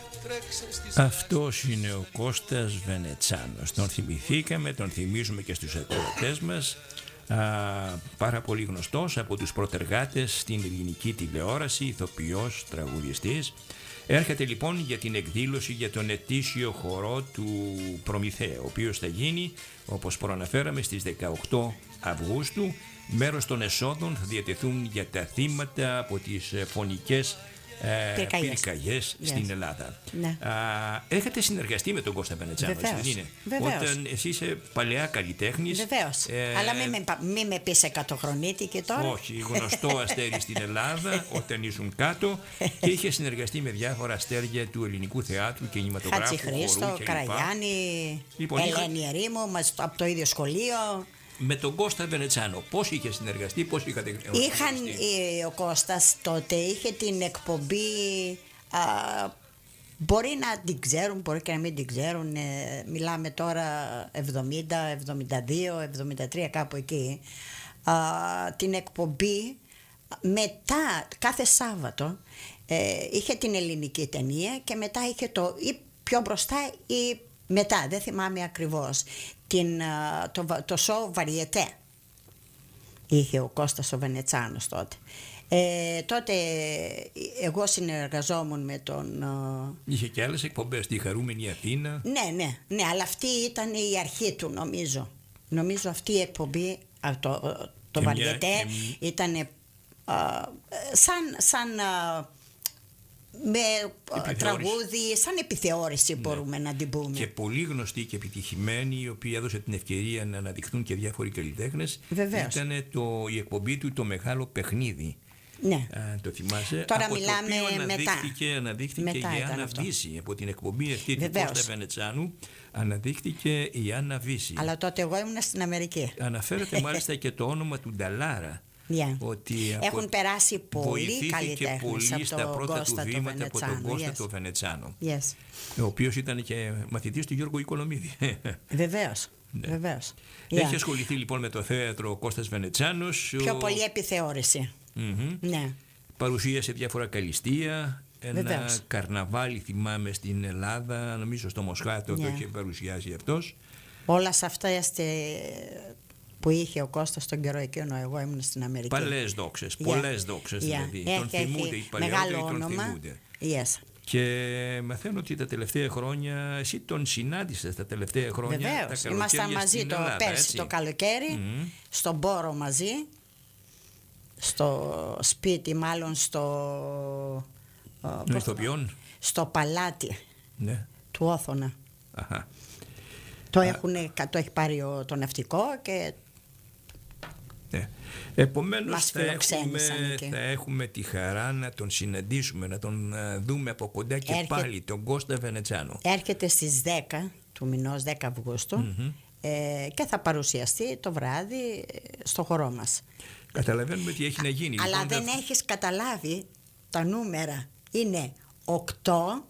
Αυτός είναι ο Κώστας Βενετσάνος. Τον θυμηθήκαμε, τον θυμίζουμε και στους ακροατές μας. Α, πάρα πολύ γνωστός από τους πρωτεργάτες στην ελληνική τηλεόραση, ηθοποιός, τραγουδιστής. Έρχεται λοιπόν για την εκδήλωση για τον ετήσιο χορό του Προμηθέα, ο οποίος θα γίνει, όπως προαναφέραμε, στις δεκαοκτώ Αυγούστου. Μέρος των εσόδων θα διατεθούν για τα θύματα από τις φωνικές πυρκαγιές yes. στην Ελλάδα. Ναι. Α, έχετε συνεργαστεί με τον Κώστα Βενετσάνο, δεν είναι? Βεβαίως. Όταν εσύ είσαι παλαιά καλλιτέχνης. Βεβαίως. Ε, Αλλά μην με, μη με πεις εκατοχρονίτη και τώρα. Όχι, γνωστό αστέρι στην Ελλάδα όταν ήσουν κάτω και είχε συνεργαστεί με διάφορα αστέρια του ελληνικού θεάτρου, κινηματογράφου, Χατζηχρήστο, Καραγιάννη, λοιπόν, Ελένη είχα... Ερήμου, μας, από το ίδιο σχολείο. Με τον Κώστα Βενετσάνο, πώς είχε συνεργαστεί, πώς είχατε συνεργαστεί? Είχαν, ο Κώστας τότε είχε την εκπομπή, α, μπορεί να την ξέρουν, μπορεί και να μην την ξέρουν, ε, μιλάμε τώρα εβδομήντα, εβδομήντα δύο, εβδομήντα τρία κάπου εκεί, α, την εκπομπή μετά κάθε Σάββατο ε, είχε την ελληνική ταινία και μετά είχε το ή πιο μπροστά ή μετά, δεν θυμάμαι ακριβώς, την, το, το show Βαριετέ είχε ο Κώστας ο Βενετσάνος τότε. Ε, τότε εγώ συνεργαζόμουν με τον... Είχε και άλλες εκπομπές, τη Χαρούμενη Αθήνα. Ναι, ναι, ναι, αλλά αυτή ήταν η αρχή του νομίζω. Νομίζω αυτή η εκπομπή, το, το Βαριετέ μια... ήταν σαν... σαν με τραγούδι, σαν επιθεώρηση, ναι, μπορούμε να την πούμε. Και πολύ γνωστή και επιτυχημένη, η οποία έδωσε την ευκαιρία να αναδειχθούν και διάφοροι καλλιτέχνες. Βεβαίως. Ήταν το, η εκπομπή του «Το Μεγάλο Παιχνίδι». Ναι. Α, το θυμάσαι? Τώρα από μιλάμε το οποίο μετά. Αναδείχθηκε, αναδείχθηκε μετά η Άννα Βύση. Από την εκπομπή αυτή του Κώστα Βενετσάνου αναδείχθηκε η Άννα Βύση. Αλλά τότε εγώ ήμουν στην Αμερική. Αναφέρεται μάλιστα και το όνομα του Νταλάρα, Yeah. ότι από... έχουν περάσει πολύ βοηθήθηκε καλλιτέχνες πολύ από στα τον πρώτα Κώστα του το βήματα από τον Κώστα yes. το Βενετσάνο, yes. ο οποίος ήταν και μαθητής του Γιώργου Οικονομίδη. Βεβαίως. Ναι. Βεβαίως. Έχει Yeah. ασχοληθεί λοιπόν με το θέατρο ο Κώστας Βενετσάνος. Πιο ο... πολύ επιθεώρηση. Mm-hmm. Ναι. Παρουσίασε διάφορα καλλιστεία. Ένα Βεβαίως. καρναβάλι θυμάμαι στην Ελλάδα, νομίζω στο Μοσχάτο, yeah. το είχε παρουσιάσει αυτός. Όλα σε αυτά που είχε ο Κώστας τον καιρό εκείνο, εγώ ήμουν στην Αμερική. Παλές δόξες, yeah. πολλές δόξες yeah. δηλαδή. Έχει, τον θυμούνται οι παλαιότεροι, τον θυμούνται. Yes. Και μαθαίνω ότι τα τελευταία χρόνια, εσύ τον συνάντησες τα τελευταία χρόνια. Βεβαίως, ήμασταν μαζί το Ελλάδα, πέρσι έτσι. το καλοκαίρι, mm-hmm. στον Πόρο μαζί, στο σπίτι μάλλον στο... Των ηθοποιών. Στο παλάτι ναι. του Όθωνα. Αχα. Το, έχουνε, το έχει πάρει ο, το ναυτικό και ναι. Επομένως θα έχουμε, θα έχουμε τη χαρά να τον συναντήσουμε, να τον δούμε από κοντά και έρχεται, πάλι τον Κώστα Βενετσάνο. Έρχεται στις δέκα του μηνός, δέκα Αυγούστου, mm-hmm. ε, και θα παρουσιαστεί το βράδυ στο χορό μας. Καταλαβαίνουμε τι έχει να γίνει. Αλλά λοιπόν, δεν θα... έχεις καταλάβει τα νούμερα. Είναι οκτώ,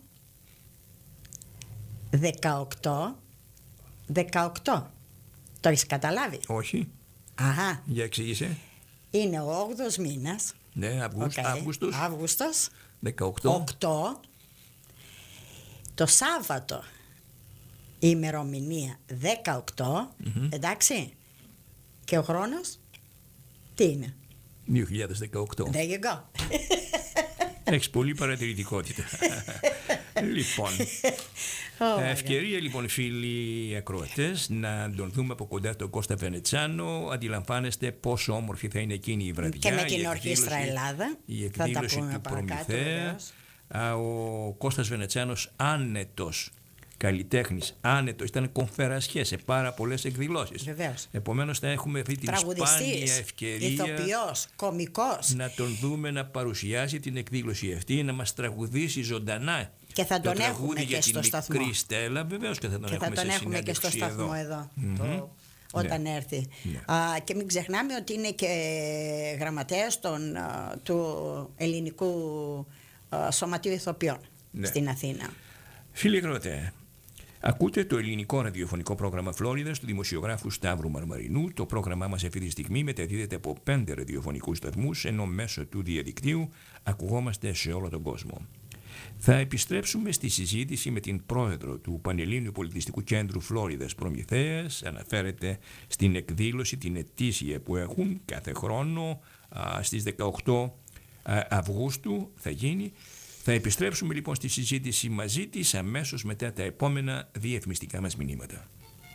δεκαοκτώ, δεκαοκτώ. Το έχεις καταλάβει? Όχι. Αχα. Για εξήγησε. Είναι ο όγδοος μήνας. Ναι, Αυγούστ, okay. Αύγουστος. Αύγουστος. δεκαοκτώ. οκτώ. Το Σάββατο η ημερομηνία δεκαοκτώ. Mm-hmm. Εντάξει. Και ο χρόνος τι είναι? δύο χιλιάδες δεκαοκτώ. There you go. Έχεις πολύ παρατηρητικότητα. Λοιπόν, oh, ευκαιρία λοιπόν φίλοι ακροατές να τον δούμε από κοντά τον Κώστα Βενετσάνο. Αντιλαμβάνεστε πόσο όμορφη θα είναι εκείνη η βραδιά. Και με την Ορχήστρα Ελλάδα. Η εκδήλωση του Προμηθέα. Ο Κώστας Βενετσάνος άνετος καλλιτέχνης, άνετος, ήταν κομφερασιέ σε πάρα πολλές εκδηλώσεις. Βεβαίως. Επομένως θα έχουμε αυτή την σπάνια ευκαιρία, ηθοποιός, κωμικός, να τον δούμε να παρουσιάσει την εκδήλωση αυτή, να μας τραγουδήσει ζωντανά. Και θα τον το έχουμε και στο σταθμό. Μικρή Στέλλα, βεβαίως και θα τον και έχουμε, θα τον σε έχουμε και στο σταθμό εδώ, εδώ mm-hmm. το, όταν ναι. έρθει. Ναι. Α, και μην ξεχνάμε ότι είναι και γραμματέας των, α, του Ελληνικού α, Σωματείου Ηθοποιών ναι. στην Αθήνα. Φίλοι ακροατέ, ακούτε το ελληνικό ραδιοφωνικό πρόγραμμα Φλόριδας του δημοσιογράφου Σταύρου Μαρμαρινού. Το πρόγραμμά μας αυτή τη στιγμή μεταδίδεται από πέντε ραδιοφωνικούς σταθμούς, ενώ μέσω του διαδικτύου ακουγόμαστε σε όλο τον κόσμο. Θα επιστρέψουμε στη συζήτηση με την πρόεδρο του Πανελλήνιου Πολιτιστικού Κέντρου Φλόριδας Προμηθέας. Αναφέρεται στην εκδήλωση την ετήσια που έχουν κάθε χρόνο α, στις δεκαοκτώ Αυγούστου θα γίνει. Θα επιστρέψουμε λοιπόν στη συζήτηση μαζί της αμέσως μετά τα επόμενα διαφημιστικά μας μηνύματα.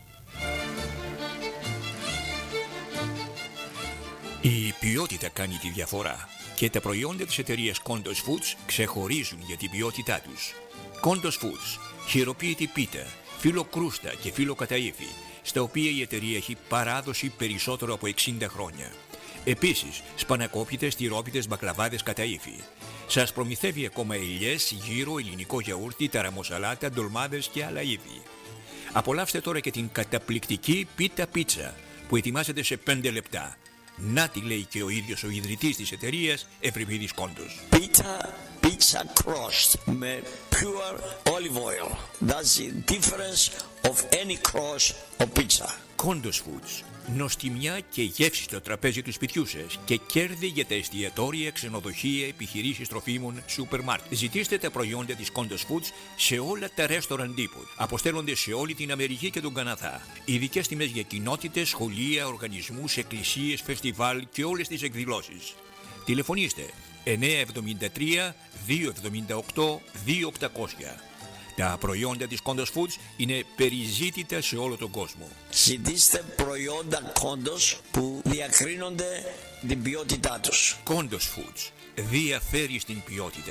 Η ποιότητα κάνει τη διαφορά και τα προϊόντα της εταιρείας Kondos Foods ξεχωρίζουν για την ποιότητά τους. Kondos Foods, χειροποίητη πίτα, φύλλο κρούστα και φύλλο καταΐφι, στα οποία η εταιρεία έχει παράδοση περισσότερο από εξήντα χρόνια. Επίσης, σπανακόπιτες, τυρόπιτες, μπακλαβάδες καταΐφι. Σας προμηθεύει ακόμα ελιές, γύρο, ελληνικό γιαούρτι, ταραμοσαλάτα, ντολμάδες και άλλα είδη. Απολαύστε τώρα και την καταπληκτική πίτα πίτσα που ετοιμάζεται σε πέντε λεπτά. Να τη λέει και ο ίδιος ο ιδρυτής της εταιρείας, Ευρυπίδης Κόντος. Πίτα pizza crust με pure olive oil. That's the difference of any crust of pizza. Kondos Foods. Νοστιμιά και γεύση στο τραπέζι του σπιτιού σας και κέρδη για τα εστιατόρια, ξενοδοχεία, επιχειρήσεις τροφίμων, σούπερ μάρκετ. Ζητήστε τα προϊόντα της Kondos Foods σε όλα τα restaurant depot. Αποστέλλονται σε όλη την Αμερική και τον Καναδά. Ειδικές τιμές για κοινότητες, σχολεία, οργανισμούς, εκκλησίες, φεστιβάλ και όλες τις εκδηλώσεις. Τηλεφωνήστε εννιά εβδομήντα τρία δύο εβδομήντα οκτώ δύο οκτακόσια. Τα προϊόντα της Kondos Foods είναι περιζήτητα σε όλο τον κόσμο. Ζητήστε προϊόντα Kondos που διακρίνονται την ποιότητά τους. Kondos Foods διαφέρει στην ποιότητα.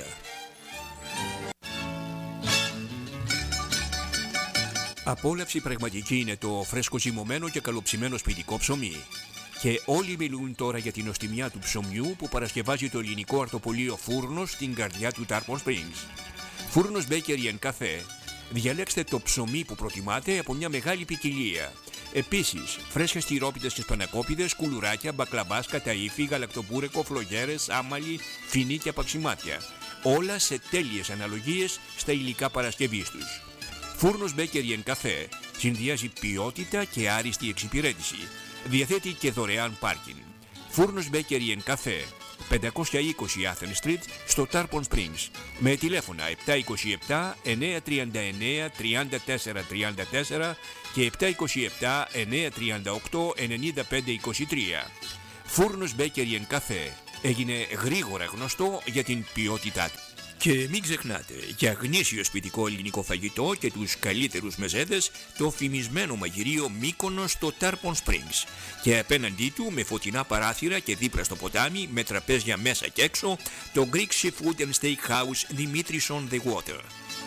Απόλαυση πραγματική είναι το φρέσκο ζυμωμένο και καλοψημένο σπιτικό ψωμί. Και όλοι μιλούν τώρα για την νοστιμιά του ψωμιού που παρασκευάζει το ελληνικό αρτοπολείο Φούρνος στην καρδιά του Tarpon Springs. Φούρνος Bakery and Cafe. Διαλέξτε το ψωμί που προτιμάτε από μια μεγάλη ποικιλία Επίσης, φρέσκες τυρόπιτες και σπανακόπιδες, κουλουράκια, μπακλαβάς, καταΐφι, γαλακτοπούρεκο, φλογέρες, άμαλι, φινί και απαξιμάτια. Όλα σε τέλειες αναλογίες στα υλικά παρασκευής τους. Φούρνος Bakery and Café συνδυάζει ποιότητα και άριστη εξυπηρέτηση. Διαθέτει και δωρεάν πάρκινγκ. Φούρνος Bakery and Café, πεντακόσια είκοσι Athens Street στο Tarpon Springs, με τηλέφωνα επτά είκοσι επτά εννιακόσια τριάντα εννέα τριάντα τέσσερα τριάντα τέσσερα και επτά είκοσι επτά εννιακόσια τριάντα οκτώ ενενήντα πέντε είκοσι τρία. Φούρνος Bakery and Café έγινε γρήγορα γνωστό για την ποιότητά του. Και μην ξεχνάτε, για γνήσιο σπιτικό ελληνικό φαγητό και τους καλύτερους μεζέδες, το φημισμένο μαγειρίο Μύκονος στο Tarpon Springs. Και απέναντί του, με φωτεινά παράθυρα και δίπλα στο ποτάμι, με τραπέζια μέσα και έξω, το Greek Seafood and Steakhouse Dimitris on the Water.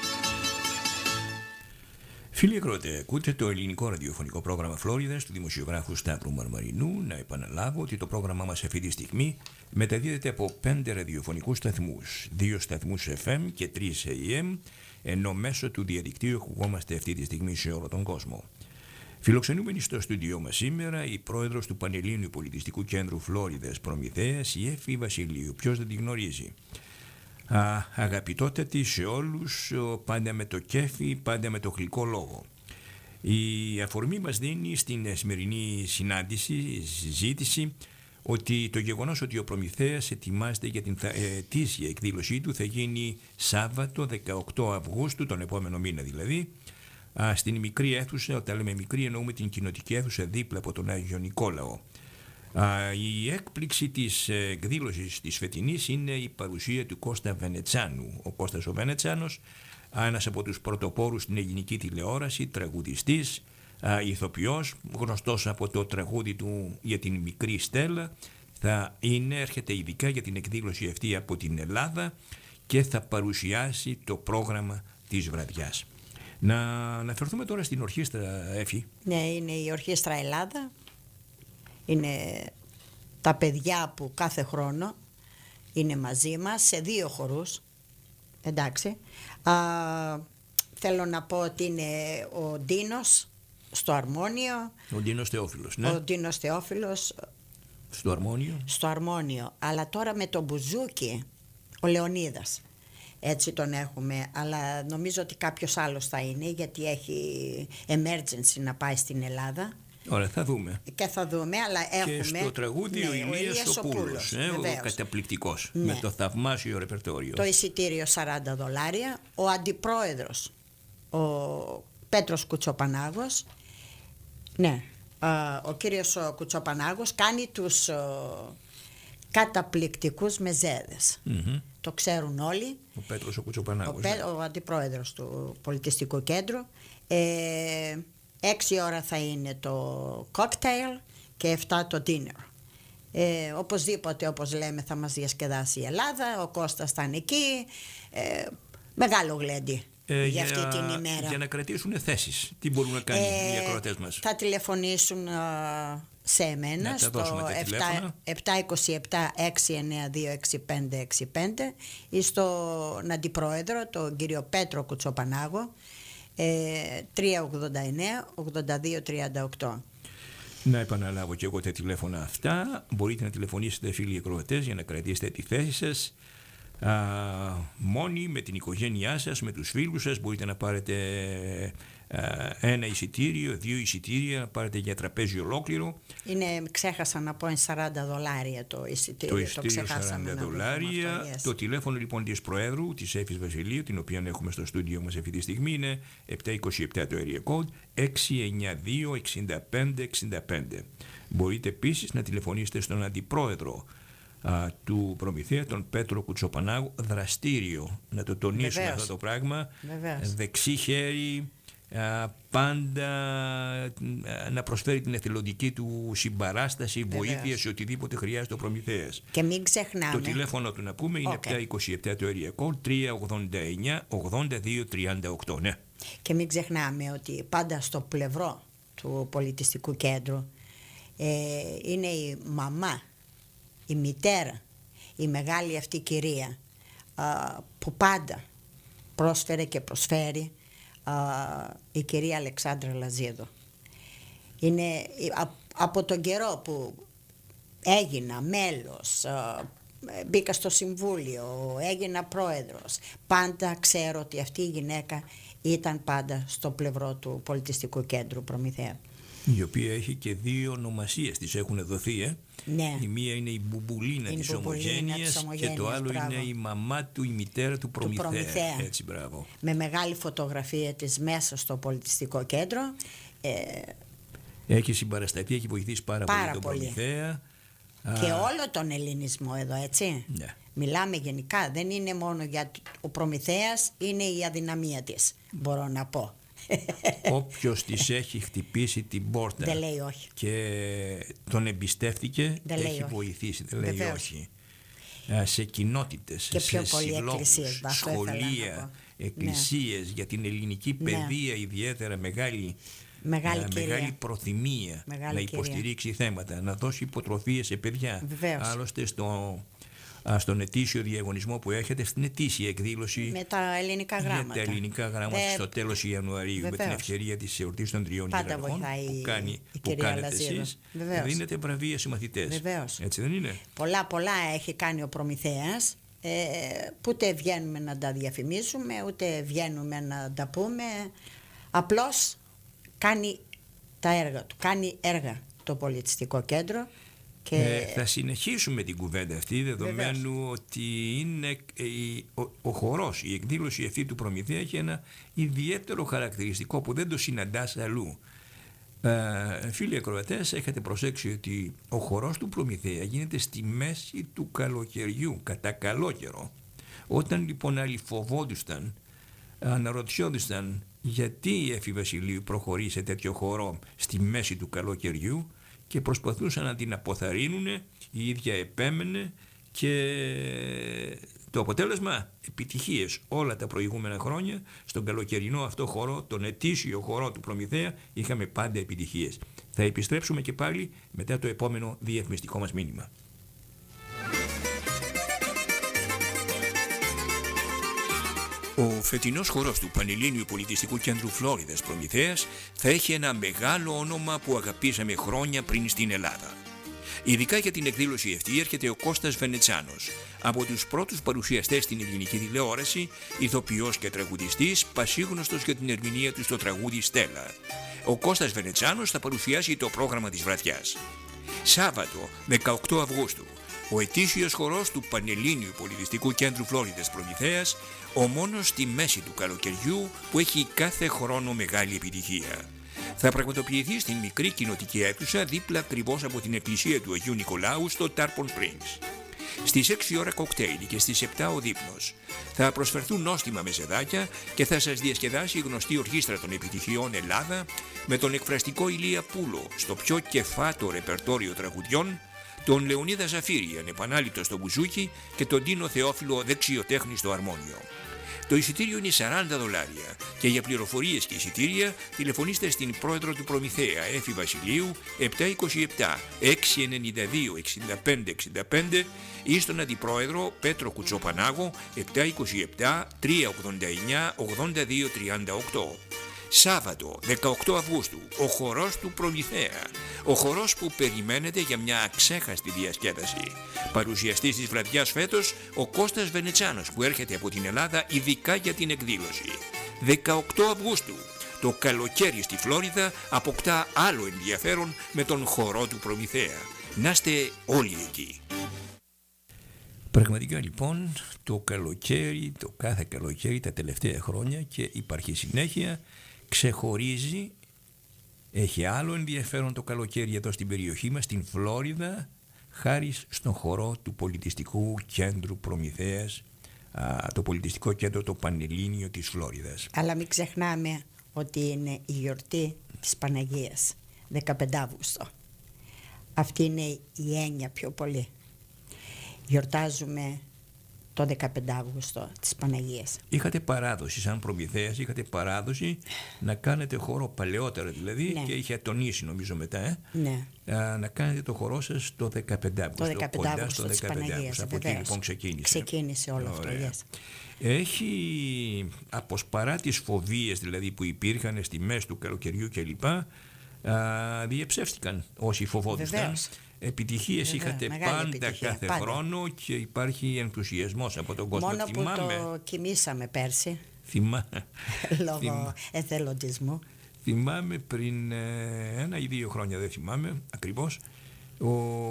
Φίλοι ακροατές, ακούτε το ελληνικό ραδιοφωνικό πρόγραμμα Φλόριδας του δημοσιογράφου Σταύρου Μαρμαρινού. Να επαναλάβω ότι το πρόγραμμά μας αυτή τη στιγμή μεταδίδεται από πέντε ραδιοφωνικούς σταθμούς, δύο σταθμούς εφ εμ και τρεις έι εμ, ενώ μέσω του διαδικτύου ακουγόμαστε αυτή τη στιγμή σε όλο τον κόσμο. Φιλοξενούμενη στο στούντιό μας σήμερα η πρόεδρος του Πανελλήνιου Πολιτιστικού Κέντρου Φλόριδας Προμηθέας, η Εύη Βασιλείου. Ποιος δεν τη γνωρίζει? Α, αγαπητότατη σε όλους, πάντα με το κέφι, πάντα με το γλυκό λόγο. Η αφορμή μας δίνει στην σημερινή συνάντηση, συζήτηση, ότι το γεγονός ότι ο Προμηθέας ετοιμάζεται για την ετήσια εκδήλωσή του θα γίνει Σάββατο δεκαοκτώ Αυγούστου, τον επόμενο μήνα δηλαδή, α, στην μικρή αίθουσα. Όταν λέμε μικρή εννοούμε την κοινοτική αίθουσα δίπλα από τον Άγιο Νικόλαο. Η έκπληξη της εκδήλωσης της φετινής είναι η παρουσία του Κώστα Βενετσάνου. Ο Κώστας ο Βενετσάνος, ένας από τους πρωτοπόρους στην ελληνική τηλεόραση, τραγουδιστής, ηθοποιός, γνωστός από το τραγούδι του για την μικρή Στέλλα, θα είναι, έρχεται ειδικά για την εκδήλωση αυτή από την Ελλάδα και θα παρουσιάσει το πρόγραμμα της βραδιάς. Να αναφερθούμε τώρα στην ορχήστρα, Εύη. Ναι, είναι η Ορχήστρα Ελλάδα. Είναι τα παιδιά που κάθε χρόνο είναι μαζί μας σε δύο χορούς. Εντάξει. Α, θέλω να πω ότι είναι ο Ντίνος στο αρμόνιο. Ο Ντίνος Θεόφιλος, ναι. Ο Ντίνος Θεόφιλος στο αρμόνιο. Στο αρμόνιο. Αλλά τώρα με το μπουζούκι ο Λεωνίδας. Έτσι τον έχουμε, αλλά νομίζω ότι κάποιος άλλος θα είναι, γιατί έχει emergency να πάει στην Ελλάδα. Ωραία, θα δούμε. Και θα δούμε, αλλά έχουμε... Και στο τραγούδι, ναι, ο Ηλίας ο Πούλος, ε, ο καταπληκτικός, ναι, με το θαυμάσιο ρεπερτόριο. Το εισιτήριο σαράντα δολάρια. Ο αντιπρόεδρος, ο Πέτρος Κουτσοπανάγος, ναι, ο κύριος Κουτσοπανάγος κάνει τους καταπληκτικούς μεζέδες. Mm-hmm. Το ξέρουν όλοι. Ο Πέτρος ο Κουτσοπανάγος. Ο, Πέ, ο αντιπρόεδρος του Πολιτιστικού Κέντρου. Ε, έξι ώρα θα είναι το κόκτέιλ και εφτά το dinner. Ε, οπωσδήποτε, όπως λέμε, θα μας διασκεδάσει η Ελλάδα. Ο Κώστας θα είναι εκεί. Ε, μεγάλο γλέντι. Ε, για, για αυτή την ημέρα. Για να κρατήσουν θέσεις. Τι μπορούν να κάνουν ε, οι ακροατές μας? Θα τηλεφωνήσουν α, σε εμένα στο επτά είκοσι επτά έξι εννιά δύο έξι πέντε έξι πέντε ή στον αντιπρόεδρο, τον κύριο Πέτρο Κουτσοπανάγο, ε, τρία ογδόντα εννέα ογδόντα δύο τριάντα οκτώ. Να επαναλάβω και εγώ τα τηλέφωνα αυτά. Μπορείτε να τηλεφωνήσετε, φίλοι ακροατές, για να κρατήσετε τη θέση σας. Α, μόνοι, με την οικογένειά σας, με τους φίλους σας. Μπορείτε να πάρετε α, ένα εισιτήριο, δύο εισιτήρια, να πάρετε για τραπέζι ολόκληρο. Είναι, ξέχασα να πω, είναι σαράντα δολάρια το εισιτήριο. Το εισιτήριο το σαράντα δολάρια. Yes. Το τηλέφωνο λοιπόν της Προέδρου, της Εύης Βασιλείου, την οποία έχουμε στο στούντιο μας αυτή τη στιγμή, είναι επτά είκοσι επτά το area code έξι εννιά δύο εξήντα πέντε εξήντα πέντε. Μπορείτε επίσης να τηλεφωνήσετε στον αντιπρόεδρο Α, του Προμηθέα, τον Πέτρο Κουτσοπανάγου, δραστήριο, να το τονίσουμε. Βεβαίως. Αυτό το πράγμα. Βεβαίως. Δεξί χέρι, α, πάντα α, να προσφέρει την εθελοντική του συμπαράσταση, βοήθεια. Βεβαίως. Σε οτιδήποτε χρειάζεται ο Προμηθέας. Και μην ξεχνάμε, το τηλέφωνο του να πούμε είναι okay. επτά είκοσι επτά το area code τρία ογδόντα εννιά ογδόντα δύο τριάντα οκτώ. Ναι. Και μην ξεχνάμε ότι πάντα στο πλευρό του Πολιτιστικού Κέντρου ε, είναι η μαμά, η μητέρα, η μεγάλη αυτή κυρία α, που πάντα πρόσφερε και προσφέρει, α, η κυρία Αλεξάνδρα Λαζίδου. Είναι από τον καιρό που έγινα μέλος, μπήκα στο συμβούλιο, έγινα πρόεδρος, πάντα ξέρω ότι αυτή η γυναίκα ήταν πάντα στο πλευρό του Πολιτιστικού Κέντρου Προμηθέα. Η οποία έχει και δύο ονομασίες, της έχουν δοθεί, ε? Ναι. Η μία είναι η Μπουμπουλίνα της Ομογένειας και το άλλο μπράβο. Είναι η μαμά του, η μητέρα του Προμηθέα. Του Προμηθέα. Έτσι, μπράβο. Με μεγάλη φωτογραφία της μέσα στο Πολιτιστικό Κέντρο. Ε, έχει συμπαρασταθεί, έχει βοηθήσει πάρα, πάρα πολύ τον πολύ. Προμηθέα. Και Α, όλο τον ελληνισμό εδώ, έτσι. Ναι. Μιλάμε γενικά, δεν είναι μόνο για ο Προμηθέας, είναι η αδυναμία της, μπορώ να πω. Όποιος της έχει χτυπήσει την πόρτα δεν λέει όχι. Και τον εμπιστεύτηκε, δεν έχει όχι. Βοηθήσει, δεν λέει Βεβαίως. Όχι. Σε κοινότητες, και πιο σε συλλόγους, σχολεία, εκκλησίες, ναι. Για την ελληνική παιδεία, ναι. Ιδιαίτερα μεγάλη, μεγάλη, α, μεγάλη προθυμία μεγάλη να υποστηρίξει κυρία. Θέματα, να δώσει υποτροφίες σε παιδιά. Βεβαίως. Άλλωστε στο... στον ετήσιο διαγωνισμό που έχετε, στην ετήσια εκδήλωση με τα ελληνικά γράμματα, με τα ελληνικά γράμματα ε, στο τέλος Ιανουαρίου, βεβαίως. Με την ευκαιρία της εορτής των τριών ιεραρχών που, κάνει, που κάνετε εσείς, δίνετε βραβεία σε μαθητές. Βεβαίως. Έτσι δεν είναι? Πολλά πολλά έχει κάνει ο Προμηθέας, ε, που ούτε βγαίνουμε να τα διαφημίσουμε, ούτε βγαίνουμε να τα πούμε, απλώς κάνει τα έργα του, κάνει έργα το Πολιτιστικό Κέντρο. Και... Ε, θα συνεχίσουμε την κουβέντα αυτή, δεδομένου Βεβαίως. Ότι είναι ο, ο χορός, η εκδήλωση αυτή του Προμηθέα έχει ένα ιδιαίτερο χαρακτηριστικό που δεν το συναντάς αλλού. Ε, φίλοι ακροατές, έχετε προσέξει ότι ο χορός του Προμηθέα γίνεται στη μέση του καλοκαιριού, κατά καλό καιρό. Όταν λοιπόν άλλοι φοβόντουσαν, αναρωτιόντουσαν γιατί η Έφη Βασιλείου προχωρεί σε τέτοιο χορό στη μέση του καλοκαιριού, και προσπαθούσαν να την αποθαρρύνουν, η ίδια επέμενε και το αποτέλεσμα, επιτυχίες όλα τα προηγούμενα χρόνια. Στον καλοκαιρινό αυτό χορό, τον ετήσιο χορό του Προμηθέα, είχαμε πάντα επιτυχίες. Θα επιστρέψουμε και πάλι μετά το επόμενο διαφημιστικό μας μήνυμα. Ο φετινός χορός του Πανελλήνιου Πολιτιστικού Κέντρου Φλόριδας Προμηθέας θα έχει ένα μεγάλο όνομα που αγαπήσαμε χρόνια πριν στην Ελλάδα. Ειδικά για την εκδήλωση αυτή έρχεται ο Κώστας Βενετσάνος, από τους πρώτους παρουσιαστές στην ελληνική τηλεόραση, ηθοποιός και τραγουδιστής, πασίγνωστος για την ερμηνεία του στο τραγούδι Στέλλα. Ο Κώστας Βενετσάνος θα παρουσιάσει το πρόγραμμα της βραδιάς. Σάββατο, δεκαοκτώ Αυγούστου, ο ετήσιος χορός του Πανελλήνιου Πολιτιστικού Κέντρου Φλόριδας Προμηθέας, ο μόνος στη μέση του καλοκαιριού που έχει κάθε χρόνο μεγάλη επιτυχία. Θα πραγματοποιηθεί στην μικρή κοινοτική αίθουσα δίπλα ακριβώς από την εκκλησία του Αγίου Νικολάου στο Tarpon Springs. Στις έξι ώρα κοκτέιλ και στις επτά ο δείπνος. Θα προσφερθούν νόστιμα μεζεδάκια και θα σας διασκεδάσει η γνωστή ορχήστρα των επιτυχιών Ελλάδα με τον εκφραστικό Ηλία Πούλο στο πιο κεφάτο ρεπερτόριο τραγουδιών, τον Λεωνίδα Ζαφύρη ανεπανάληπτο στο μπουζούκι και τον Τίνο Θεόφιλο δεξιοτέχνη στο αρμόνιο. Το εισιτήριο είναι σαράντα δολάρια και για πληροφορίες και εισιτήρια τηλεφωνήστε στην πρόεδρο του Προμηθέα Έφη Βασιλείου επτά δύο επτά έξι εννιά δύο εξήντα πέντε εξήντα πέντε ή στον αντιπρόεδρο Πέτρο Κουτσοπανάγο επτά δύο επτά τρία ογδόντα εννιά ογδόντα δύο τριάντα οκτώ. Σάββατο δεκαοκτώ Αυγούστου, ο χορός του Προμηθέα. Ο χορός που περιμένετε για μια αξέχαστη διασκέδαση. Παρουσιαστής της βραδιάς φέτος, ο Κώστας Βενετσάνος που έρχεται από την Ελλάδα ειδικά για την εκδήλωση. δεκαοκτώ Αυγούστου, το καλοκαίρι στη Φλόριδα αποκτά άλλο ενδιαφέρον με τον χορό του Προμηθέα. Να είστε όλοι εκεί. Πραγματικά λοιπόν το καλοκαίρι, το κάθε καλοκαίρι τα τελευταία χρόνια και υπάρχει συνέχεια, ξεχωρίζει, έχει άλλο ενδιαφέρον το καλοκαίρι εδώ στην περιοχή μας, στην Φλόριδα, χάρη στον χορό του Πολιτιστικού Κέντρου Προμηθέας, α, το Πολιτιστικό Κέντρο το Πανελλήνιο της Φλόριδας. Αλλά μην ξεχνάμε ότι είναι η γιορτή της Παναγίας, δεκαπέντε Αυγούστου. Αυτή είναι η έννοια πιο πολύ. Γιορτάζουμε το δεκαπέντε Αυγούστου της Παναγίας. Είχατε παράδοση σαν Προμηθέας, είχατε παράδοση να κάνετε χορό παλαιότερα δηλαδή, ναι. Και είχε τονίσει νομίζω μετά ε, ναι. α, να κάνετε το χορό σας το δεκαπέντε Αυγούστου. Το δεκαπέντε Αυγούστου της Παναγίας. Από εκεί λοιπόν ξεκίνησε. Ξεκίνησε όλο αυτό. Yes. Έχει, αποσπαρά τις φοβίες δηλαδή που υπήρχαν στη μέση του καλοκαιριού κλπ, α, διεψεύστηκαν όσοι φοβόντουσαν. Βεβαίως. Επιτυχίες Βεβαίως, είχατε μεγάλη πάντα επιτυχία, κάθε πάντα. χρόνο και υπάρχει ενθουσιασμός από τον κόσμο. Μόνο Θυμάμαι, που το κοιμήσαμε πέρσι, θυμά, λόγω θυμά- εθελοντισμού. θυμάμαι πριν ε, ένα ή δύο χρόνια, δεν θυμάμαι ακριβώς, ο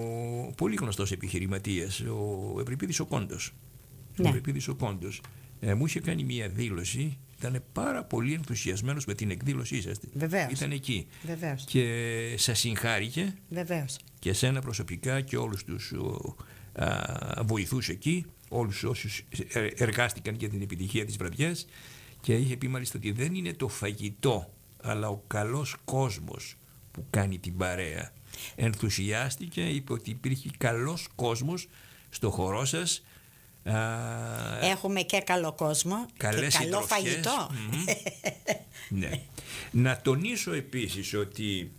πολύ γνωστός επιχειρηματίας, ο Ευρυπίδης ο Κόντος. Ναι. Ο Ευρυπίδης ο Κόντος ε, μου είχε κάνει μια δήλωση, ήταν πάρα πολύ ενθουσιασμένος με την εκδήλωσή σας. Βεβαίως. Ήταν εκεί. Βεβαίως. Και σας συγχάρηκε Βεβαίως. και εσένα προσωπικά και όλους τους ο, α, βοηθούς εκεί, όλους όσους ε, εργάστηκαν για την επιτυχία της βραδιάς, και είχε πει μάλιστα ότι δεν είναι το φαγητό αλλά ο καλός κόσμος που κάνει την παρέα. Ενθουσιάστηκε, είπε ότι υπήρχε καλός κόσμος στο χορό σας. Α, Έχουμε και καλό κόσμο καλές και καλό συντροφιές. φαγητό. Μμμ. Ναι. Να τονίσω επίσης ότι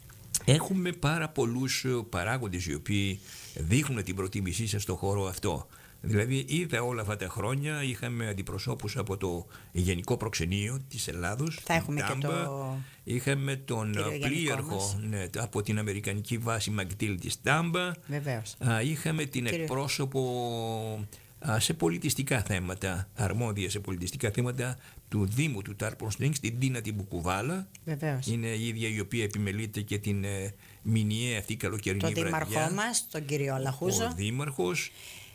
έχουμε πάρα πολλούς παράγοντες οι οποίοι δείχνουν την προτίμησή σας στο χώρο αυτό. Δηλαδή είδα όλα αυτά τα χρόνια, είχαμε αντιπροσώπους από το Γενικό Προξενείο της Ελλάδος, Θα έχουμε και Τάμπα, το είχαμε τον κύριο γενικό πλοίαρχο μας. ναι, από την Αμερικανική βάση Μακτήλ της Τάμπα, Βεβαίως. Α, είχαμε την Κύριε. εκπρόσωπο α, σε πολιτιστικά θέματα, αρμόδια σε πολιτιστικά θέματα του Δήμου του Τάρπον Σπρινγκς, την Τίνα την Μπουκουβάλα. Βεβαίως. Είναι η ίδια η οποία επιμελείται και την ε, μηνιαία αυτή καλοκαιρινή Τον βραδιά. δήμαρχό μας, τον κύριο Λαχούζο. Ο δήμαρχος.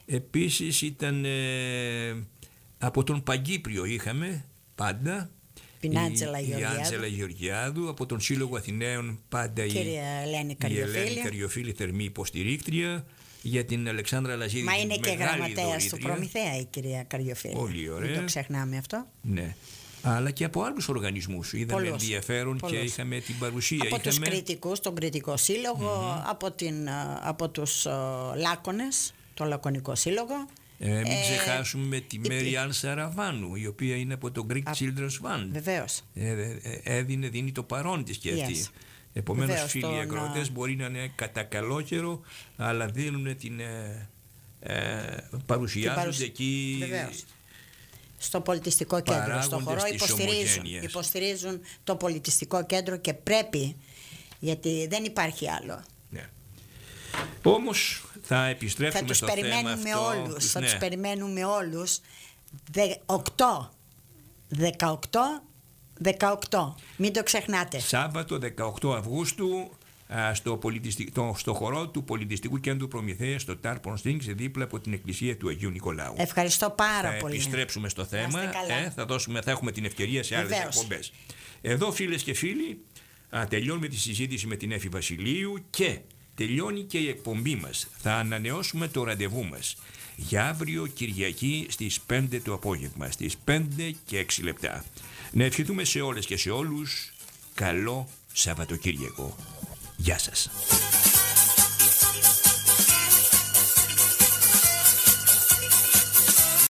Επίσης ήταν ε, από τον Παγκύπριο είχαμε πάντα Την η- Άντζελα η Γεωργιάδου. Άντζελα Γεωργιάδου, από τον Σύλλογο Αθηναίων πάντα η, Κυρία Ελένη η Καριοφίλη. Ελένη Καριοφίλη, θερμή υποστήρικτρια, για την Αλεξάνδρα Λαζίδη. Μα είναι και μεγάλη γραμματέας του δωρήτρια. Προμηθέα η κυρία Καριοφίλη. Πολύ ωραία. Μην το ξεχνάμε αυτό. Ναι. Αλλά και από άλλους οργανισμούς είδαμε Πολλούς. ενδιαφέρον και Πολλούς. είχαμε την παρουσία. Από τους είχαμε... κριτικούς, τον Κριτικό Σύλλογο, από, την, α, από τους α, Λάκωνες, το Λακωνικό Σύλλογο. Ε, μην Ε, ξεχάσουμε τη υπή- Μέρι Άν Σαραβάνου, η οποία είναι από το Greek Children's Fund. Βεβαίως. Ε, ε, έδινε, δίνει το παρόν της και αυτή. Yes. Επομένως, Βεβαίως, φίλοι τον, ακροατές α, μπορεί να είναι κατά καλό καιρό, αλλά δίνουν την. Ε, ε, παρουσιάζονται παρουσ- εκεί. Βεβαίως. Στο πολιτιστικό κέντρο, στο παράγοντες χώρο της υποστηρίζουν, ομογένειας. υποστηρίζουν το πολιτιστικό κέντρο και πρέπει, γιατί δεν υπάρχει άλλο. Ναι. Όμως θα Θα επιστρέψουμε τους στο θέμα περιμένουμε αυτό. όλους, τους- θα ναι. τους περιμένουμε όλους. οκτώ, δεκαοκτώ, δεκαοκτώ. Μην το ξεχνάτε. Σάββατο δεκαοκτώ Αυγούστου α, στο, πολιτιστι... το- στο χορό του Πολιτιστικού Κέντρου Προμηθέα στο Τάρπον Σπρινγκς, δίπλα από την εκκλησία του Αγίου Νικολάου. Ευχαριστώ πάρα Θα πολύ. επιστρέψουμε στο θέμα, είστε καλά. ε, θα, δώσουμε, θα έχουμε την ευκαιρία σε άλλες Βεβαίως. εκπομπές. Εδώ, φίλες και φίλοι, α, τελειώνουμε τη συζήτηση με την Έφη Βασιλείου και τελειώνει και η εκπομπή μας. Θα ανανεώσουμε το ραντεβού μας για αύριο Κυριακή στις πέντε το απόγευμα, στις πέντε και έξι λεπτά. Να ευχηθούμε σε όλες και σε όλους καλό Σαββατοκύριακο. Γεια σας.